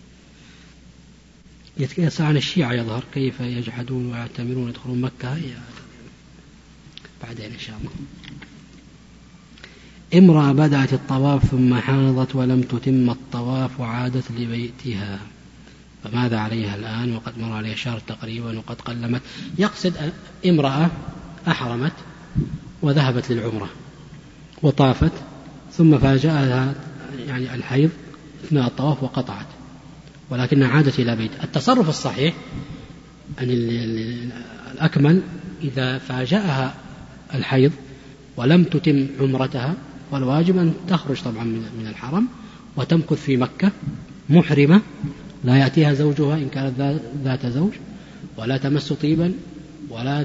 A: يتكلم عن الشيعة يظهر كيف يجحدون ويعتمرون يدخلون مكة بعدين إن شاء الله. امرأة بدأت الطواف ثم حاضت ولم تتم الطواف وعادت لبيتها، فماذا عليها الآن وقد مر عليها شهر تقريبا وقد قلمت؟ يقصد امرأة أحرمت وذهبت للعمرة وطافت ثم فاجأها يعني الحيض أثناء الطواف وقطعت، ولكنها عادت إلى بيت. التصرف الصحيح أن الأكمل إذا فاجأها الحيض ولم تتم عمرتها والواجب أن تخرج طبعا من الحرم وتمكث في مكة محرمة، لا يأتيها زوجها إن كانت ذات زوج، ولا تمس طيبا ولا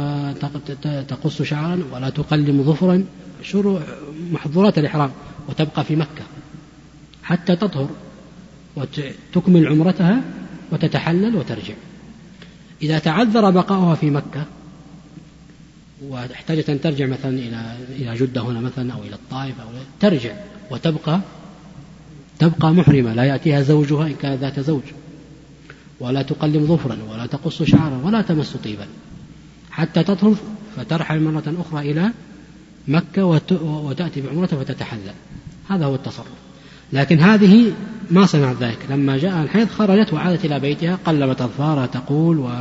A: تقص شعرا ولا تقلم ظفرا، شروع محظورات الإحرام، وتبقى في مكة حتى تطهر وتكمل عمرتها وتتحلل وترجع. إذا تعذر بقاؤها في مكة واحتاجت أن ترجع مثلا إلى إلى جدة هنا مثلا أو إلى الطائف أو ترجع وتبقى تبقى محرمة، لا يأتيها زوجها إن كانت ذات زوج، ولا تقلم ظفرا ولا تقص شعرا ولا تمس طيبا حتى تطهر فترحل مرة أخرى إلى مكة وتأتي بعمرتها فتتحلل. هذا هو التصرف. لكن هذه ما صنعت ذلك، لما جاء الحيض خرجت وعادت إلى بيتها، قلبت أظفارها تقول و...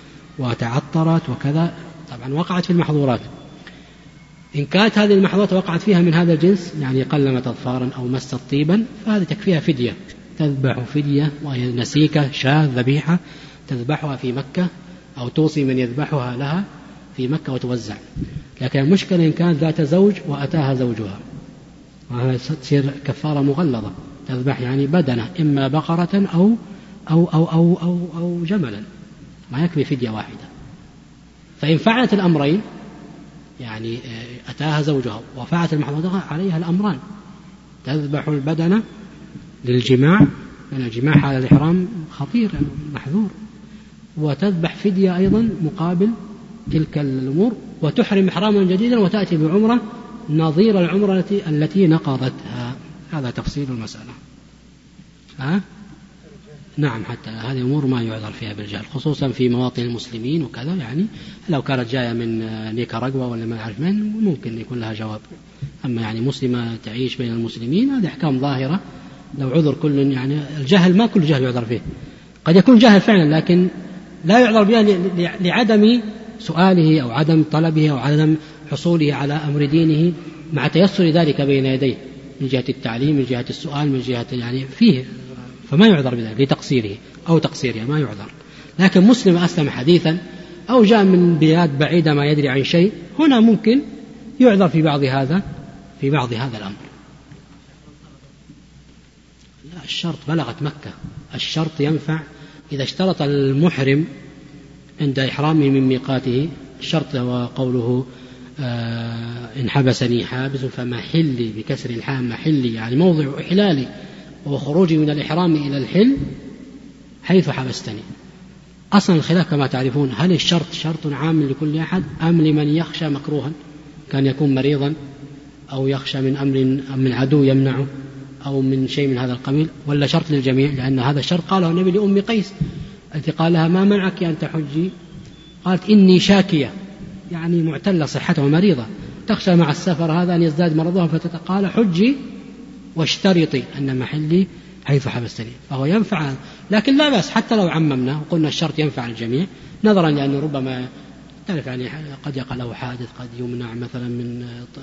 A: وتعطرت وكذا، طبعا وقعت في المحظورات. إن كانت هذه المحظورات وقعت فيها من هذا الجنس يعني قلمت أظفارا أو مست طيبا فهذه تكفيها فدية، تذبح فدية وهي نسيكة شاة ذبيحة تذبحها في مكة أو توصي من يذبحها لها في مكة وتوزع. لكن المشكلة إن كانت ذات زوج وأتاها زوجها وهذا تصير كفارة مغلظة، تذبح يعني بدنة إما بقرة أو أو أو أو أو, أو جملا، ما يكفي فدية واحدة. فإن فعلت الأمرين يعني أتاها زوجها وفعلت المحظورات عليها الأمران، تذبح البدنة للجماع، لأن الجماع حال الإحرام خطير محذور، وتذبح فدية أيضا مقابل تلك الأمور، وتحرم إحراما جديدا وتأتي بعمرة نظير العمرة التي, التي نقضتها. هذا تفصيل المسألة. ها؟ نعم، حتى هذه أمور ما يعذر فيها بالجهل، خصوصا في مواطن المسلمين وكذا. يعني لو كانت جاية من نيكاراغوا ولا ما أعرف من ممكن يكون لها جواب، أما يعني مسلمة تعيش بين المسلمين هذه أحكام ظاهرة. لو عذر كل، يعني الجهل ما كل جهل يعذر فيه، قد يكون جهل فعلا لكن لا يعذر بها لعدم سؤاله أو عدم طلبه أو عدم حصوله على أمر دينه، مع تيسر ذلك بين يديه من جهة التعليم، من جهة السؤال، من جهة يعني فيه، فما يعذر بذلك لتقصيره أو تقصيرها، ما يعذر. لكن مسلم أسلم حديثا أو جاء من بلاد بعيدة ما يدري عن شيء، هنا ممكن يعذر في بعض هذا في بعض هذا الأمر. لا، الشرط بلغت مكة، الشرط ينفع إذا اشترط المحرم عند إحرامه من ميقاته. الشرط هو قوله آه إن حبسني حابس فمحلي، بكسر الحاء محلي، يعني موضع إحلالي وخروجي من الإحرام إلى الحل حيث حبستني. أصلا الخلاف كما تعرفون، هل الشرط شرط عام لكل أحد أم لمن يخشى مكروها، كان يكون مريضا أو يخشى من أمر من عدو يمنعه أو من شيء من هذا القبيل، ولا شرط للجميع؟ لأن هذا الشرط قاله النبي لأم قيس التي قال لها ما منعك أن تحجي؟ قالت إني شاكية، يعني معتلة صحتها ومريضة، تخشى مع السفر هذا أن يزداد مرضها، فتقال حجي واشترطي أن محلي حيث حبستني، فهو ينفع. لكن لا بأس حتى لو عممنا وقلنا الشرط ينفع الجميع، نظرا لأنه ربما تعرف يعني قد يقع له حادث، قد يمنع مثلا من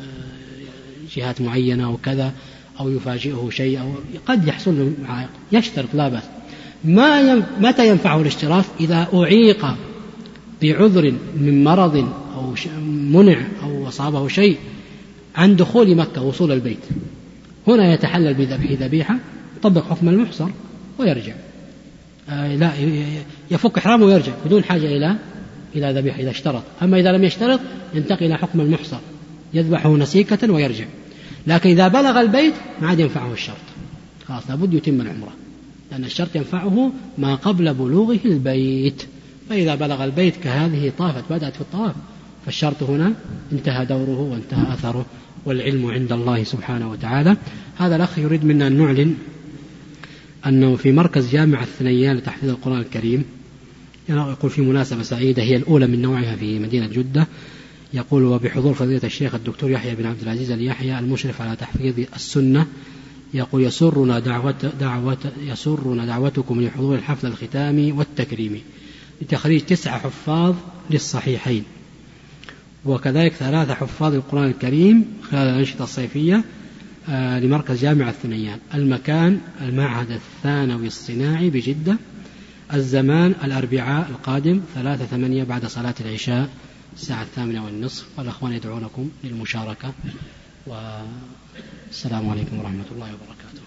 A: جهات معينة وكذا، أو يفاجئه شيء، أو قد يحصل له معائق، يشترط لا بأس. ما ينف... متى ينفعه الاشتراط؟ إذا أعيق بعذر من مرض أو ش... منع أو أصابه شيء عن دخول مكة وصول البيت، هنا يتحلل بذبح ذبيحة، طبق حكم المحصر ويرجع. آه لا يفك إحرامه ويرجع بدون حاجة إلى إلى ذبيحة إذا اشترط. أما إذا لم يشترط ينتقل إلى حكم المحصر، يذبحه نسيكة ويرجع. لكن إذا بلغ البيت ما عاد ينفعه الشرط، خلاص لابد يتم العمرة، لأن الشرط ينفعه ما قبل بلوغه البيت. فإذا بلغ البيت كهذه طافت بدأت في الطواف، فالشرط هنا انتهى دوره وانتهى أثره، والعلم عند الله سبحانه وتعالى. هذا الأخ يريد منا أن نعلن أنه في مركز جامع الثنيان لتحفيظ القرآن الكريم، يقول في مناسبة سعيدة هي الأولى من نوعها في مدينة جدة، يقول وبحضور فضيلة الشيخ الدكتور يحيى بن عبد العزيز اليحيى المشرف على تحفيظ السنة، يقول يسرنا دعوت دعوت يسرنا دعوتكم لحضور الحفل الختامي والتكريمي لتخريج تسعة حفاظ للصحيحين، وكذلك ثلاثة حفاظ القرآن الكريم خلال الأنشطة الصيفية آه لمركز جامع الثنيان. المكان المعهد الثانوي الصناعي بجدة. الزمان الأربعاء القادم ثلاثة ثمانية بعد صلاة العشاء الساعة الثامنة والنصف، والأخوان يدعونكم للمشاركة، والسلام عليكم ورحمة الله وبركاته.